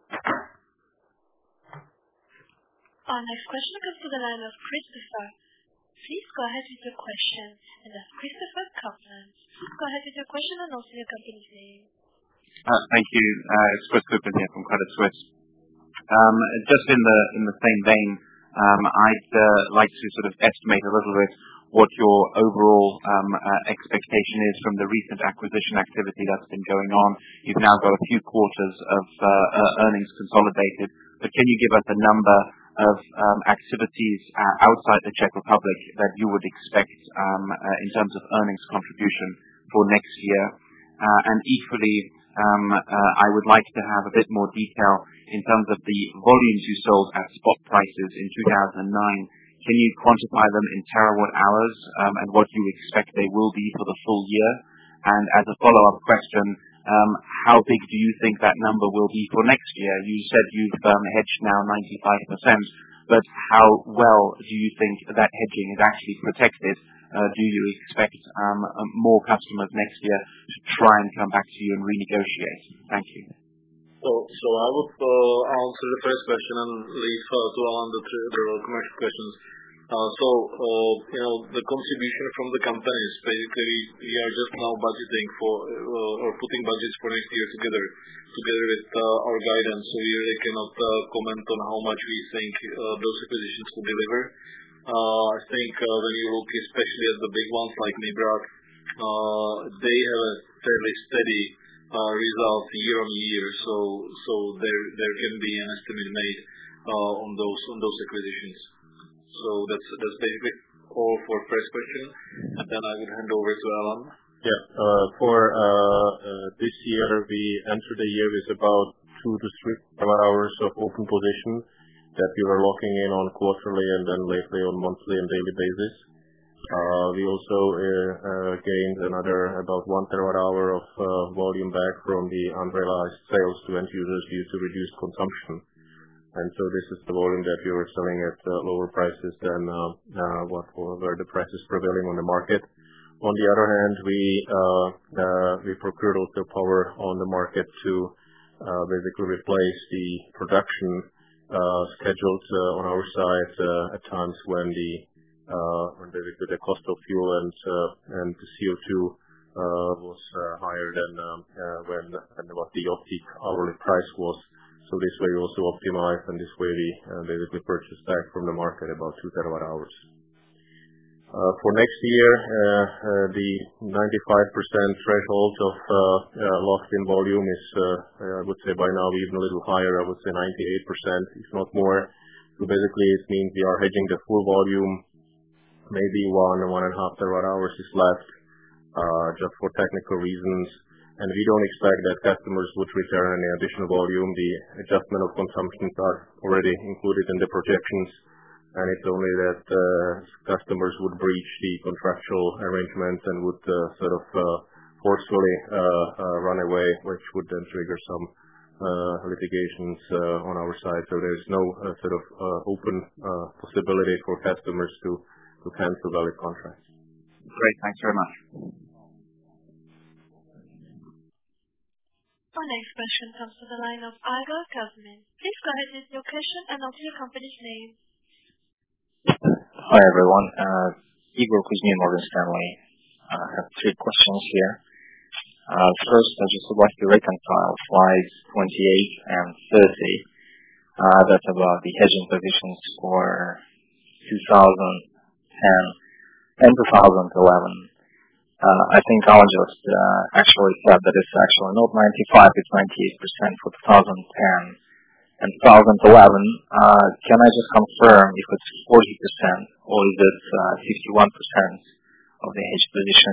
Speaker 1: Our next question comes to the line of Christopher. Please go ahead with your question. And that's Christopher Copeland. Go ahead with your question and also your company's name.
Speaker 9: Thank you. It's Chris Copeland here from Credit Suisse. Just in the same vein, I'd like to sort of estimate a little bit what your overall expectation is from the recent acquisition activity that's been going on. You've now got a few quarters of earnings consolidated, but can you give us a number of activities outside the Czech Republic that you would expect in terms of earnings contribution for next year? And equally, I would like to have a bit more detail in terms of the volumes you sold at spot prices in 2009. Can you quantify them in terawatt hours and what you expect they will be for the full year? And as a follow-up question, How big do you think that number will be for next year? You said you've hedged now 95%, but how well do you think that hedging is actually protected? Do you expect more customers next year to try and come back to you and renegotiate? Thank you.
Speaker 3: So I would answer the first question and leave to Alan the commercial questions. The contribution from the companies, basically, we are just now budgeting for or putting budgets for next year together with our guidance. So we really cannot comment on how much we think those acquisitions will deliver. I think when you look especially at the big ones like Nibrak, they have a fairly steady result year on year. So there can be an estimate made on those acquisitions. So that's basically all for first question, and then I would hand over to Alan.
Speaker 4: Yeah. For this year, we entered the year with about 2 to 3 hours of open position that we were locking in on quarterly and then lately on monthly and daily basis. We also gained another about 1 terawatt-hour of volume back from the unrealized sales to end users due to reduced consumption. And so this is the volume that we were selling at lower prices than what were the prices prevailing on the market. On the other hand, we procured also power on the market to basically replace the production scheduled on our side at times when basically the cost of fuel and the CO2 was higher than what the off-peak hourly price was. So this way we also optimized, and this way we basically purchased back from the market about 2 terawatt-hours. For next year, the 95% threshold of locked-in volume is, I would say by now even a little higher. I would say 98%, if not more. So basically it means we are hedging the full volume. Maybe 1.5 terawatt-hours is left, just for technical reasons. And we don't expect that customers would return any additional volume. The adjustment of consumptions are already included in the projections, and it's only that customers would breach the contractual arrangements and would forcefully run away, which would then trigger some litigations on our side. So there's no open possibility for customers to cancel valid contracts.
Speaker 9: Great, thanks very much.
Speaker 1: Our next question comes from the line of Igor Kuzmin. Please go ahead with your question and also your company's name.
Speaker 10: Hi everyone, Igor Kuzmin, Morgan Stanley. I have 3 questions here. First, I just would like to reconcile slides 28 and 30. That's about the hedging positions for 2010 and 2011. I think Alan just actually said that it's actually not 95, it's 98% for 2010 and 2011. Can I just confirm if it's 40% or is it 51% of the hedge position?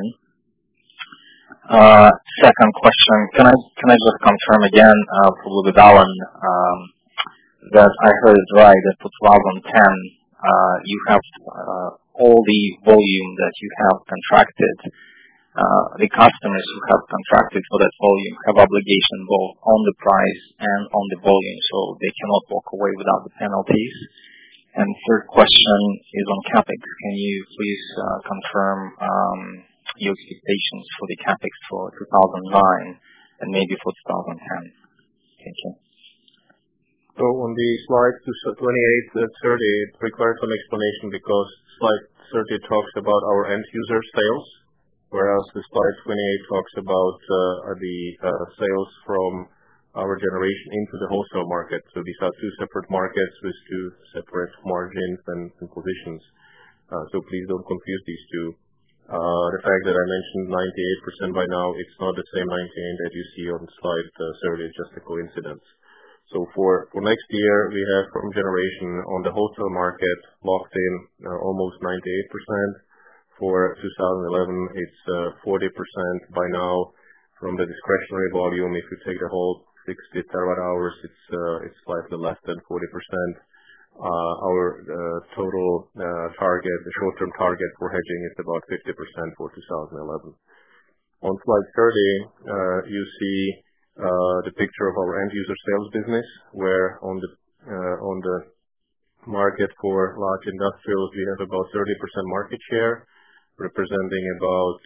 Speaker 10: Second question, can I just confirm again, probably with Alan, that I heard it right that for 2010 you have all the volume that you have contracted. The customers who have contracted for that volume have obligation both on the price and on the volume, so they cannot walk away without the penalties. And third question is on CapEx. Can you please confirm your expectations for the CapEx for 2009 and maybe for 2010? Thank you.
Speaker 4: So on the slides 28 and 30, it requires some explanation because slide 30 talks about our end user sales, whereas the slide 28 talks about the sales from our generation into the wholesale market. So these are 2 separate markets with 2 separate margins and positions. So please don't confuse these 2. The fact that I mentioned 98% by now, it's not the same 98 that you see on slide 30, it's just a coincidence. So for next year, we have from generation on the wholesale market locked in almost 98%. For 2011, it's 40% by now. From the discretionary volume, if you take the whole 60 terawatt-hours, it's slightly less than 40%. Our total target, the short-term target for hedging is about 50% for 2011. On slide 30, you see the picture of our end user sales business, where on the market for large industrials, we have about 30% market share, representing about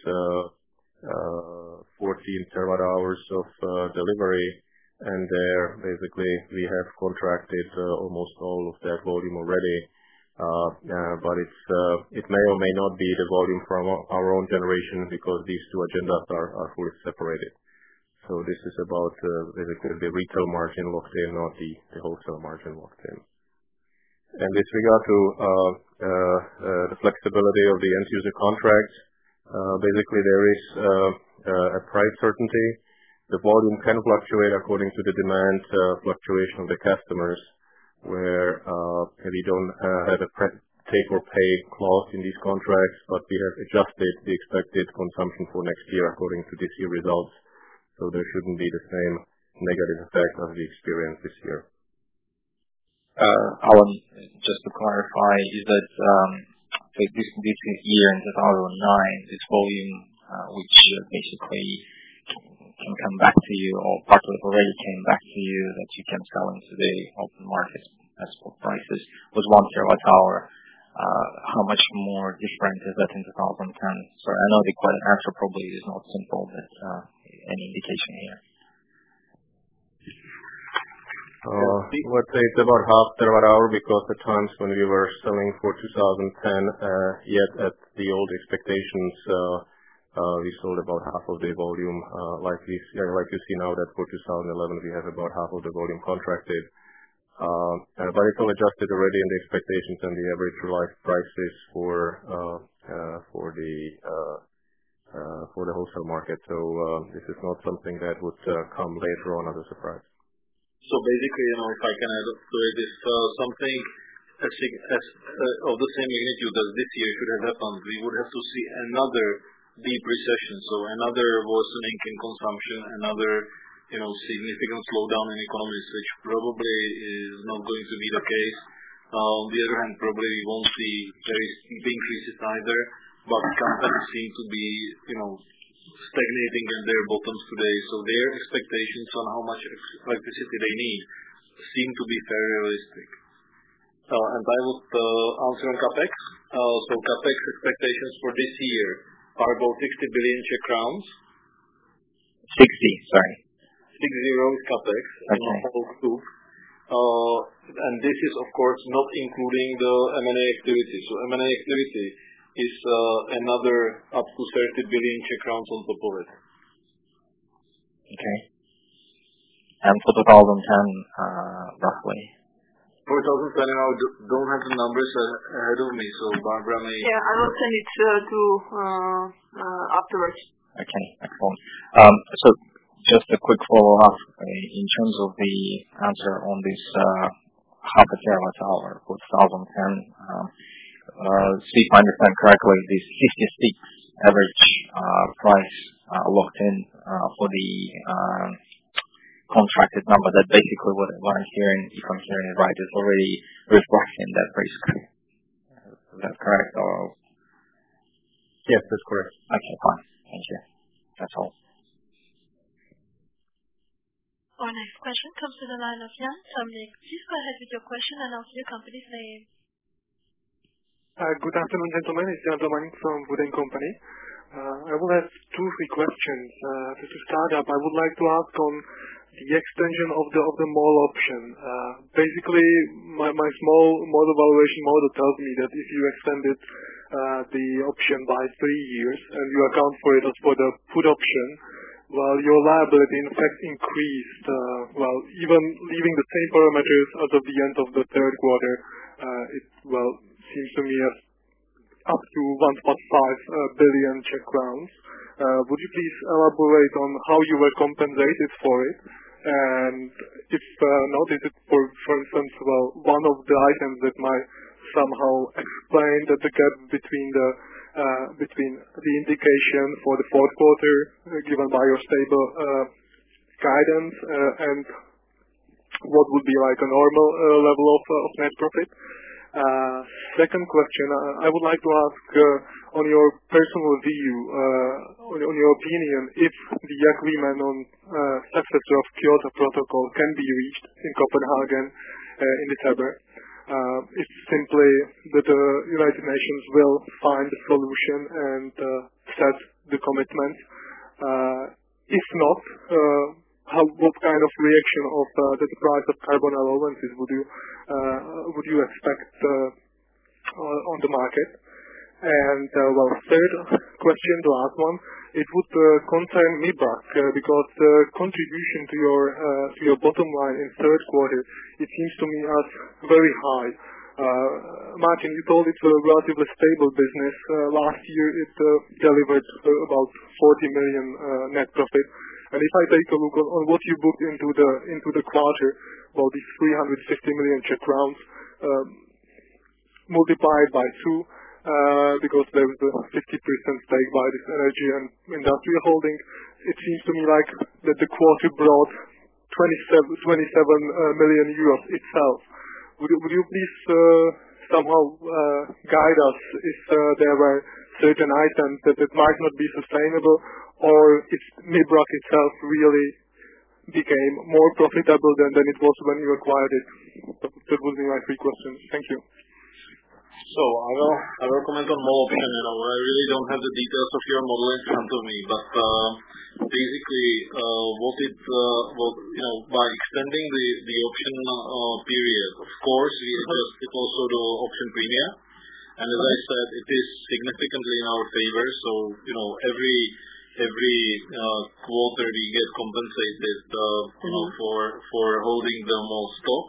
Speaker 4: 14 terawatt hours of delivery. And there, basically, we have contracted almost all of that volume already. But it may or may not be the volume from our own generation, because these two agendas are fully separated. So this is about basically the retail margin locked in, not the wholesale margin locked in. And with regard to the flexibility of the end user contracts, basically there is a price certainty. The volume can fluctuate according to the demand fluctuation of the customers, where we don't have a take or pay clause in these contracts, but we have adjusted the expected consumption for next year according to this year results. So there shouldn't be the same negative effect as we experienced this year.
Speaker 10: Alan, just to clarify, is that this year in 2009, this volume, which basically can come back to you, or part of it already came back to you, that you can sell into the open market at spot prices, was 1 terawatt hour. How much more different is that in 2010? Sorry, I know the answer probably is not simple, but any indication here?
Speaker 4: Let's say it's about half terawatt hour, because at times when we were selling for 2010, yet at the old expectations, we sold about half of the volume. Like you see now that for 2011 we have about half of the volume contracted. But it's all adjusted already in the expectations and the average realized prices for the wholesale market. So this is not something that would come later on as a surprise.
Speaker 3: So basically, if I can add to it, if something of the same magnitude as this year should have happened, we would have to see another deep recession, so another worsening in consumption, another significant slowdown in economies, which probably is not going to be the case. On the other hand, probably we won't see very steep increases either, but companies seem to be stagnating at their bottoms today, so their expectations on how much electricity they need seem to be very realistic. And I would answer on CapEx. So CapEx expectations for this year are about 60 billion Czech crowns.
Speaker 10: 60, sorry.
Speaker 3: 60 is CapEx.
Speaker 10: Okay.
Speaker 3: And this is, of course, not including the M&A activity. So M&A activity is another up to 30 billion Czech crowns on top of it.
Speaker 10: Okay. And for 2010, roughly?
Speaker 3: For 2010, I don't have the numbers ahead of me, so Barbara may...
Speaker 2: Yeah, I will send it to afterwards.
Speaker 10: Okay, excellent. So just a quick follow-up in terms of the answer on this half a terawatt hour for 2010. See if I understand correctly, this 56 average price locked in for the contracted number, that basically what I'm hearing, if I'm hearing it right, is already reflecting that basically. Is that correct? Or?
Speaker 4: Yes, that's correct.
Speaker 10: Okay, fine. Thank you. That's all.
Speaker 1: Our next question comes to the line of Jan Tomnik. Please go ahead with your question and also your company's name.
Speaker 11: Good afternoon, gentlemen. It's Jan Tomnik from Wood & Company. I will have 2-3 questions. To start up, I would like to ask on the extension of the MOL option. Basically, my small model valuation model tells me that if you extended the option by 3 years and you account for it as for the put option, well, your liability in fact increased. Even leaving the same parameters as of the end of the third quarter, it seems to me as up to 1.5 billion Czech crowns. Would you please elaborate on how you were compensated for it? And if not, is it for instance, one of the items that might somehow explain the gap between the indication for the fourth quarter given by your stable guidance and what would be like a normal level of net profit? second question, I would like to ask on your personal view, on your opinion, if the agreement on successor of Kyoto Protocol can be reached in Copenhagen in December. It's simply that the United Nations will find a solution and set the commitment. If not, what kind of reaction of the price of carbon allowances would you expect on the market? And third question, the last one, it would concern MIBRAC because the contribution to your bottom line in third quarter, it seems to me as very high. Martin, you told it's a relatively stable business. Last year it delivered about 40 million net profit. And if I take a look on what you booked into the quarter, well, these 350 million Czech crowns multiplied by 2, because there was a 50% stake by this energy and industrial holding, it seems to me like that the quarter brought 27 million euros itself. Would you please somehow guide us if there were certain items that might not be sustainable, or if MIBRAC itself really became more profitable than it was when you acquired it? That would be my 3 questions. Thank you.
Speaker 3: So I will comment on MOL option. I really don't have the details of your model in front of me, but basically, by extending the option period, of course, we adjusted also the option premium, and as I said, it is significantly in our favor. So every quarter we get compensated, for holding the MOL stock.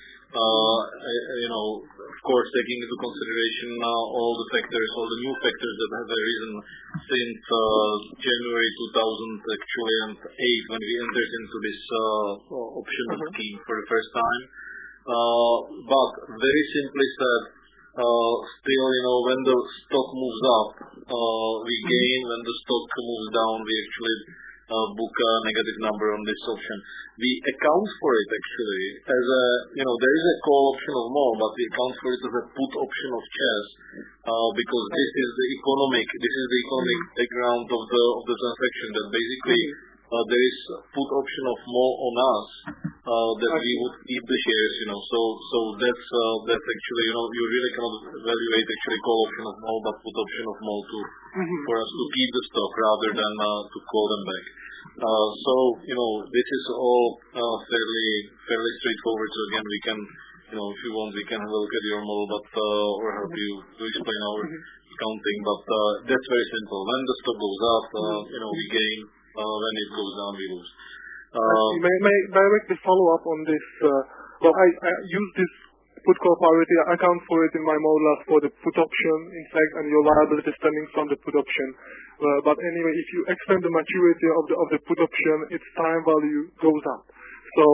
Speaker 3: Of course, taking into consideration all the new factors that have arisen since January 2008 when we entered into this option scheme for the first time. But very simply said, still, when the stock moves up, we gain. When the stock moves down, we actually book a negative number on this option. We account for it actually as there is a call option of MOL, but we account for it as a put option of ČEZ, because this is the economic background of the transaction, that basically there is put option of MOL on us, that we would keep the shares, so that's actually, you really cannot evaluate actually call option of MOL, but put option of MOL for us to keep the stock rather than to call them back. So this is all fairly straightforward. So again, we can, if you want, we can have a look at your model, but or help you to explain our accounting. But that's very simple. When the stock goes up, we gain. When it goes down, we lose.
Speaker 11: May directly follow up on this. I use this put call parity. I account for it in my model as for the put option, in fact, and your liability stemming from the put option. But anyway, if you extend the maturity of the put option, its time value goes up. So,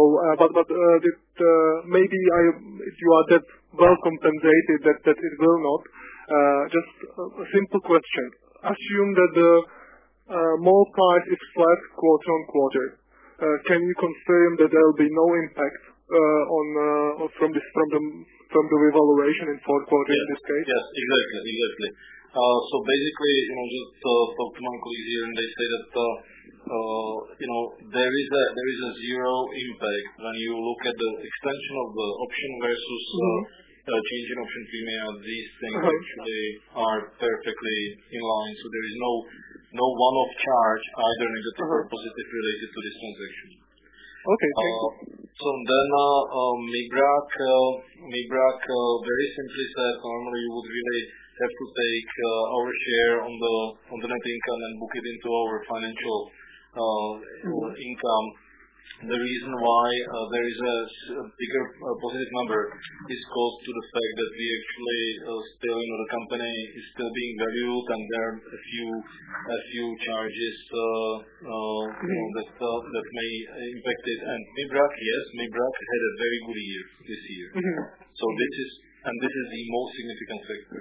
Speaker 11: maybe you are that well compensated that it will not. Just a simple question. Assume that the MOL price is flat quarter on quarter. Can you confirm that there will be no impact from the revaluation in fourth quarter in this case?
Speaker 3: Yes, exactly. So basically, just talk to my colleagues here, and they say that there is a zero impact when you look at the extension of the option versus change in option premium. These things actually are perfectly in line. So there is no one-off charge, either negative or positive, related to this transaction.
Speaker 11: Okay, thank you.
Speaker 3: So then MIBRAC, very simply said, normally you would really have to take our share on the net income and book it into our financial income. The reason why there is a bigger positive number is caused to the fact that we actually still, the company is still being valued, and there are a few charges that may impact it. And MIBRAC had a very good year this year. So this is the most significant factor.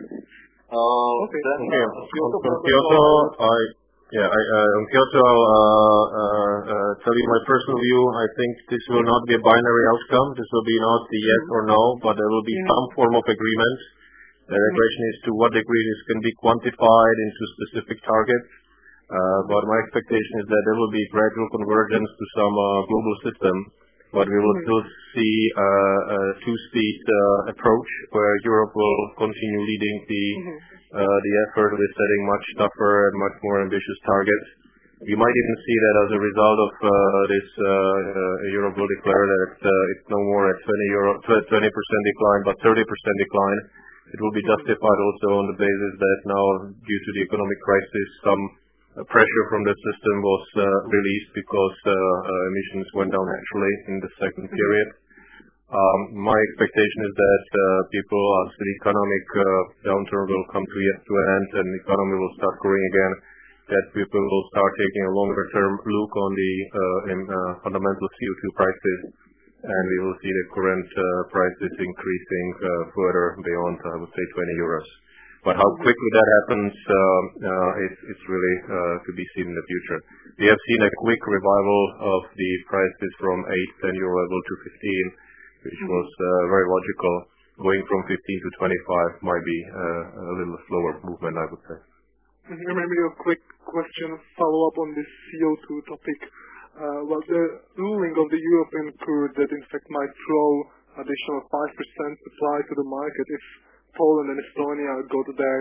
Speaker 4: On Kyoto, I'll tell you my personal view. I think this will not be a binary outcome. This will be not the yes or no, but there will be some form of agreement. The question is to what degree this can be quantified into specific targets. But my expectation is that there will be gradual convergence to some global system, but we will still see a two-speed approach where Europe will continue leading the effort with setting much tougher and much more ambitious targets. You might even see that as a result of this, Europe will declare that it's no more at 20% decline, but 30% decline. It will be justified also on the basis that now, due to the economic crisis, some pressure from the system was released because emissions went down actually in the second period. My expectation is that people, as the economic downturn will come to an end and the economy will start growing again, that people will start taking a longer-term look on the fundamental CO2 prices, and we will see the current prices increasing further beyond, I would say, 20 euros. But how quickly that happens, it's really to be seen in the future. We have seen a quick revival of the prices from 8-10 euro level to 15, which was very logical. Going from 15 to 25 might be a little slower movement, I would say.
Speaker 11: Maybe a quick question, follow-up on this CO2 topic. Well, the ruling of the European Court that in fact might throw additional 5% supply to the market if Poland and Estonia go to their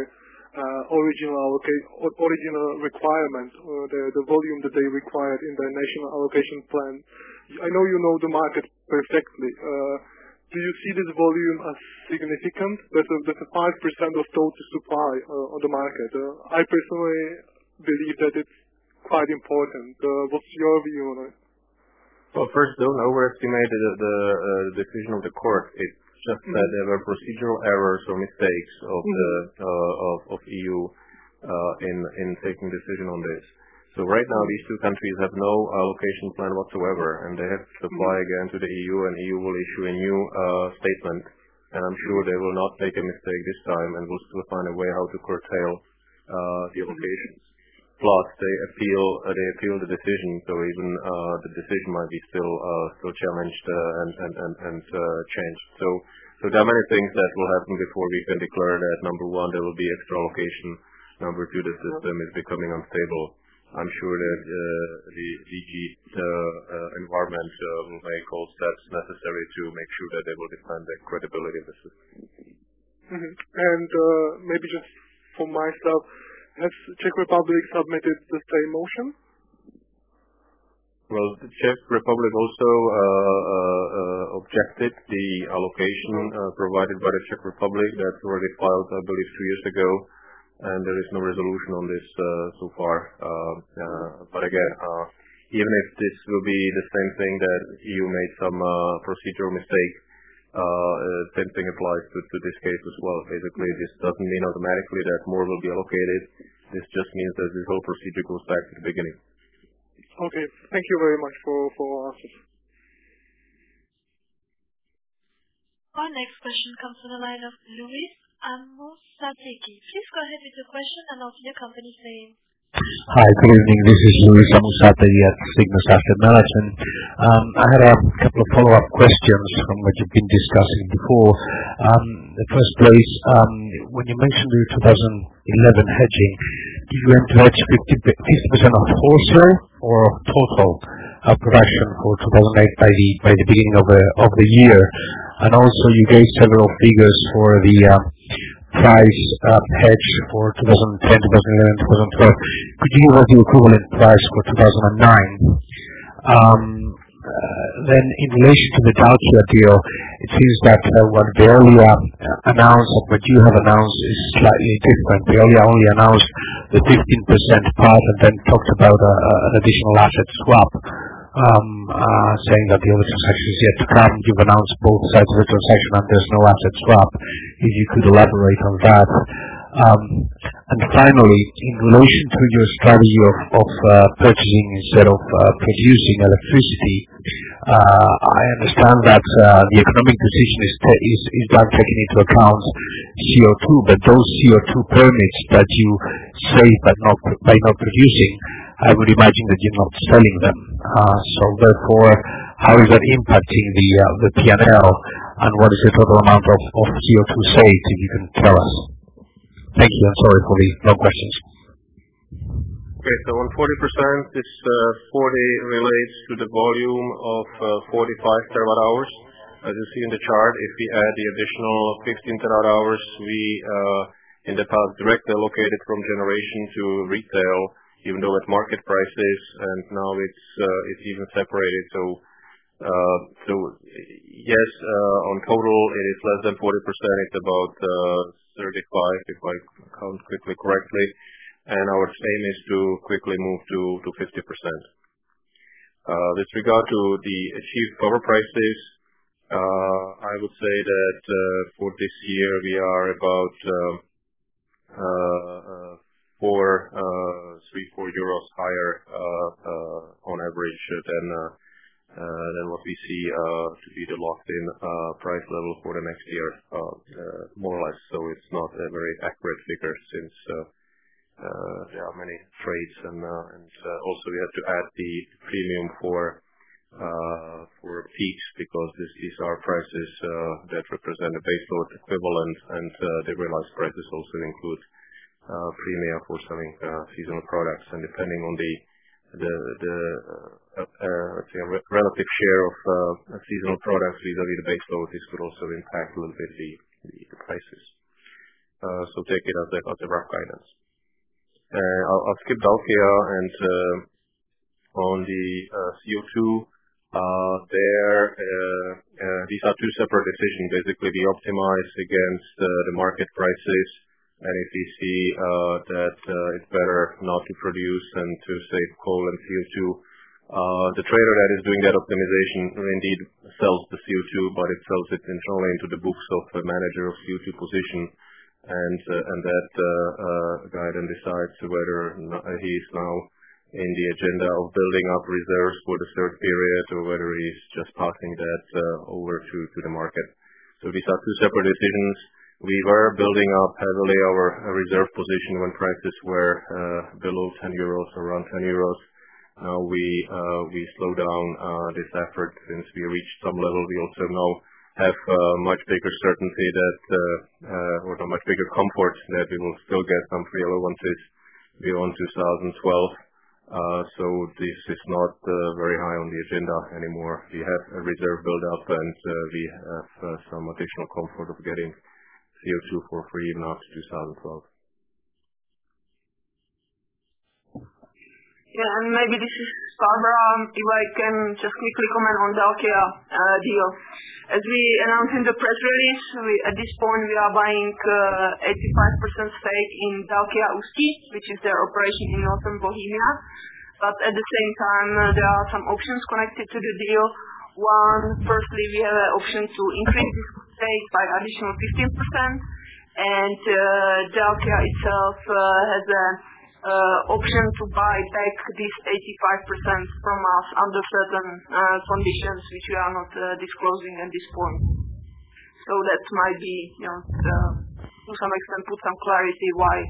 Speaker 11: original requirement, the volume that they required in their national allocation plan. I know you know the market perfectly. Do you see this volume as significant? That's a 5% of total supply on the market. I personally believe that it's quite important. What's your view on it?
Speaker 4: Well, first, don't overestimate the decision of the court. It's just that there were procedural errors or mistakes of EU in taking decision on this. So right now, these two countries have no allocation plan whatsoever, and they have to apply again to the EU, and EU will issue a new statement. And I'm sure they will not make a mistake this time, and will still find a way how to curtail the allocations. Plus, they appeal the decision, so even the decision might be still challenged and changed. So there are many things that will happen before we can declare that, number one, there will be extra allocation. Number two, the system is becoming unstable. I'm sure that the DG environment will make all steps necessary to make sure that they will defend the credibility of the system.
Speaker 11: And maybe just for myself, has Czech Republic submitted the same motion?
Speaker 4: Well, the Czech Republic also objected the allocation provided by the Czech Republic. That's already filed, I believe, 2 years ago, and there is no resolution on this so far. But again, even if this will be the same thing that EU made some procedural mistake, same thing applies to this case as well. Basically, this doesn't mean automatically that more will be allocated. This just means that this whole procedure goes back to the beginning.
Speaker 11: Okay, thank you very much for answers.
Speaker 1: Our next question comes from the line of Luis Amusateki. Please go ahead with your question and also your company's name.
Speaker 12: Hi, good evening. This is Luis Amusateki at Cygnus Asset Management. I had a couple of follow-up questions from what you've been discussing before. The first place, when you mentioned the 2011 hedging, did you aim to hedge 50% of wholesale or total production for 2008 by the beginning of the year? And also you gave several figures for the price hedge for 2010, 2011, 2012. Could you give us the equivalent price for 2009? Then in relation to the Dacia deal, it seems that what Veolia announced and what you have announced is slightly different. Veolia only announced the 15% part and then talked about an additional asset swap, saying that the other transaction is yet to come. You've announced both sides of the transaction and there's no asset swap. If you could elaborate on that. And finally, in relation to your strategy of purchasing instead of producing electricity, I understand that the economic decision is done taking into account CO2, but those CO2 permits that you save by not producing, I would imagine that you're not selling them. So therefore, how is that impacting the P&L? and what is the total amount of CO2 saved, if you can tell us? Thank you, and sorry for the long questions.
Speaker 4: Okay, so on 40%, this 40 relates to the volume of 45 terawatt hours. As you see in the chart, if we add the additional 15 terawatt hours, we in the past directly allocated from generation to retail, even though at market prices, and now it's even separated. So yes, on total it is less than 40%. It's about 35, if I count quickly correctly, and our aim is to quickly move to 50%. With regard to the achieved power prices, I would say that for this year we are about 3-4 euros higher on average than what we see to be the locked-in price level for the next year, more or less. So it's not a very accurate figure since there are many trades, and also we have to add the premium for peaks, because these are prices that represent a baseload equivalent, and the realized prices also include premium for selling seasonal products. And depending on the let's say relative share of seasonal products vis-a-vis the baseload, this could also impact a little bit the prices. So take it as a rough guidance. I'll skip Dalkia, and on the CO2, these are two separate decisions. Basically, we optimize against the market prices, and if we see that it's better not to produce and to save coal and CO2, the trader that is doing that optimization indeed sells the CO2, but it sells it internally into the books of the manager of CO2 position, and that guy then decides whether he is now in the agenda of building up reserves for the third period, or whether he's just passing that over to the market. So these are two separate decisions. We were building up heavily our reserve position when prices were below 10 euros, around 10 euros. Now we slow down this effort since we reached some level. We also now have much bigger certainty that, or much bigger comfort that we will still get some free allowances beyond 2012. So this is not very high on the agenda anymore. We have a reserve build-up, and we have some additional comfort of getting CO2 for free even after 2012.
Speaker 2: Yeah, and maybe this is Barbara, if I can just quickly comment on Dalkia deal. As we announced in the press release, at this point we are buying 85% stake in Dalkia Ústí, which is their operation in northern Bohemia. But at the same time, there are some options connected to the deal. One, firstly, we have an option to increase this stake by additional 15%, and Dalkia itself has an option to buy back this 85% from us under certain conditions which we are not disclosing at this point. So that might be, to some extent, put some clarity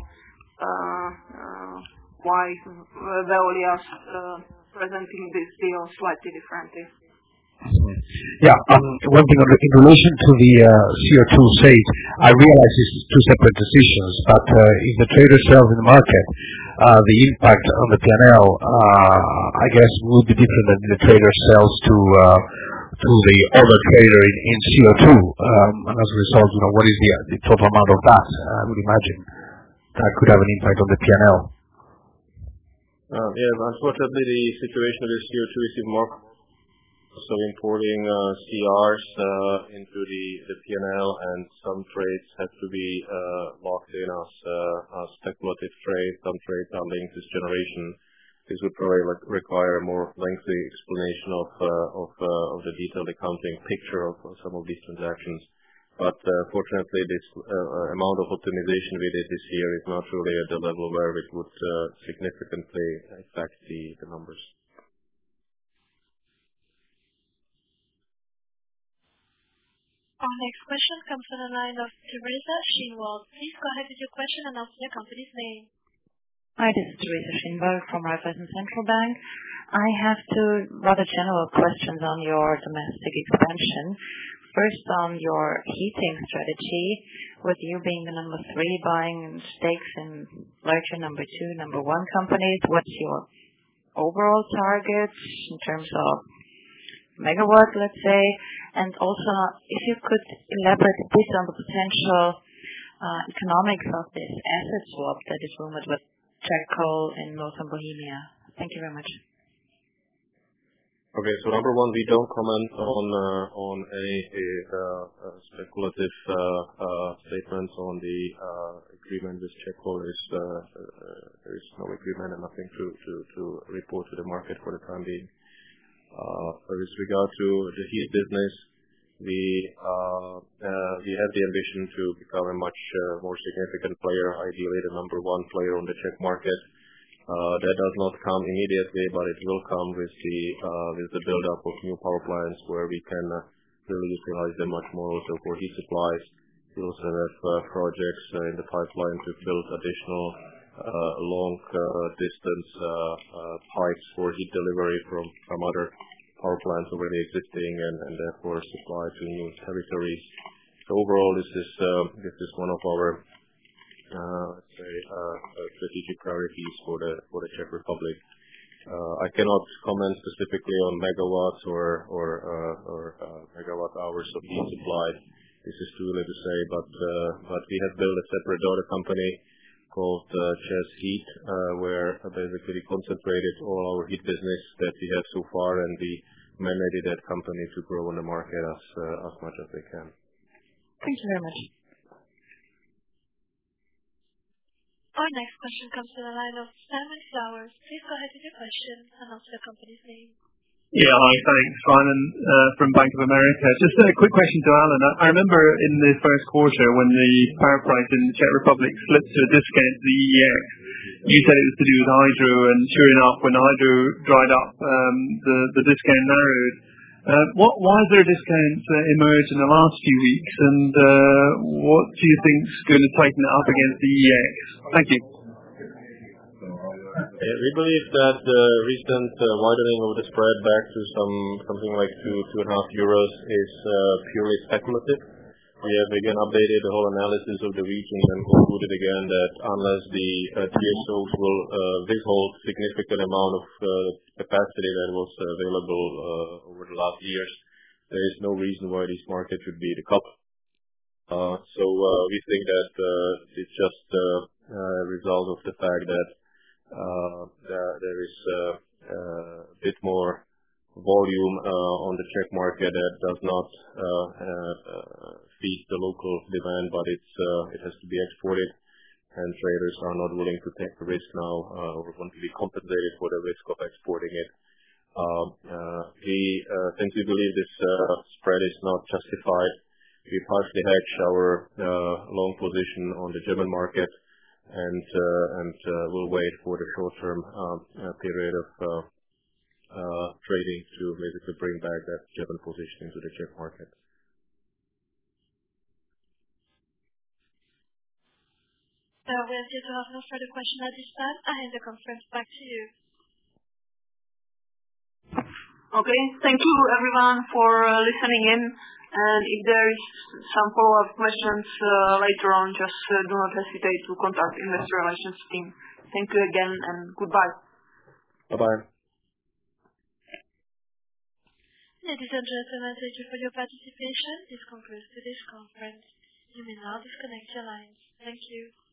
Speaker 2: why Veolia is presenting this deal slightly differently.
Speaker 12: Yeah, one thing in relation to the CO2 saved, I realize it's two separate decisions, but if the trader sells in the market, the impact on the P&L, I guess, would be different than the trader sells to the other trader in CO2. And as a result, what is the total amount of that? I would imagine that could have an impact on the P&L.
Speaker 4: Yeah, unfortunately, the situation with CO2 is even more. So importing CRs into the P&L, and some trades have to be locked in as speculative trades. Some trades are linked to generation. This would probably require a more lengthy explanation of the detailed accounting picture of some of these transactions. But fortunately, this amount of optimization we did this year is not really at the level where it would significantly affect the numbers.
Speaker 1: Our next question comes from the line of Teresa Schinwald. Please go ahead with your question and announce your company's name.
Speaker 13: Hi, this is Teresa Schinwald from Raiffeisen Central Bank. I have two rather general questions on your domestic expansion. First, on your heating strategy, with you being the number 3 buying stakes in larger number 2, number 1 companies, what's your overall target in terms of megawatt, let's say? And also, if you could elaborate a bit on the potential economics of this asset swap that is rumored with Czech Coal in Northern Bohemia. Thank you very much.
Speaker 4: Okay, so number one, we don't comment on any speculative statements on the agreement with Czech Coal. There is no agreement and nothing to report to the market for the time being. With regard to the heat business, we have the ambition to become a much more significant player, ideally the number 1 player on the Czech market. That does not come immediately, but it will come with the build-up of new power plants where we can really utilize them much more also for heat supplies. We also have projects in the pipeline to build additional long distance pipes for heat delivery from other power plants already existing and therefore supply to new territories. So overall, this is one of our let's say strategic priorities for the Czech Republic. I cannot comment specifically on megawatts or megawatt hours of heat supply. This is too early to say, but we have built a separate daughter company called ČEZ Heat, where basically we concentrated all our heat business that we have so far, and we mandated that company to grow on the market as much as they can.
Speaker 13: Thank you very much.
Speaker 1: Our next question comes from the line of Simon Flowers. Please go ahead with your question and announce the company's name.
Speaker 14: Yeah, hi, thanks. Simon from Bank of America. Just a quick question to Alan. I remember in the first quarter when the power price in the Czech Republic slipped to a discount to the EEX, you said it was to do with hydro, and sure enough, when the hydro dried up, the discount narrowed. Why has there a discount emerged in the last few weeks, and what do you think is going to tighten it up against the EEX? Thank you.
Speaker 4: We believe that the recent widening of the spread back to something like 2.5 euros is purely speculative. We have again updated the whole analysis of the region and concluded again that unless the TSOs will withhold significant amount of capacity that was available over the last years, there is no reason why this market should be decoupled. So we think that it's just a result of the fact that there is a bit more volume on the Czech market that does not feed the local demand, but it has to be exported, and traders are not willing to take the risk now or want to be compensated for the risk of exporting it. Since we believe this spread is not justified, we partially hedge our long position on the German market, and we'll wait for the short-term period of trading to basically bring back that German position into the Czech market.
Speaker 1: We appear to have no further question at this time. I hand the conference back to you.
Speaker 2: Okay, thank you everyone for listening in. And if there is some follow-up questions later on, just do not hesitate to contact Investor Relations team. Thank you again and goodbye.
Speaker 4: Bye-bye.
Speaker 1: Ladies and gentlemen, thank you for your participation. This concludes today's conference. You may now disconnect your lines. Thank you.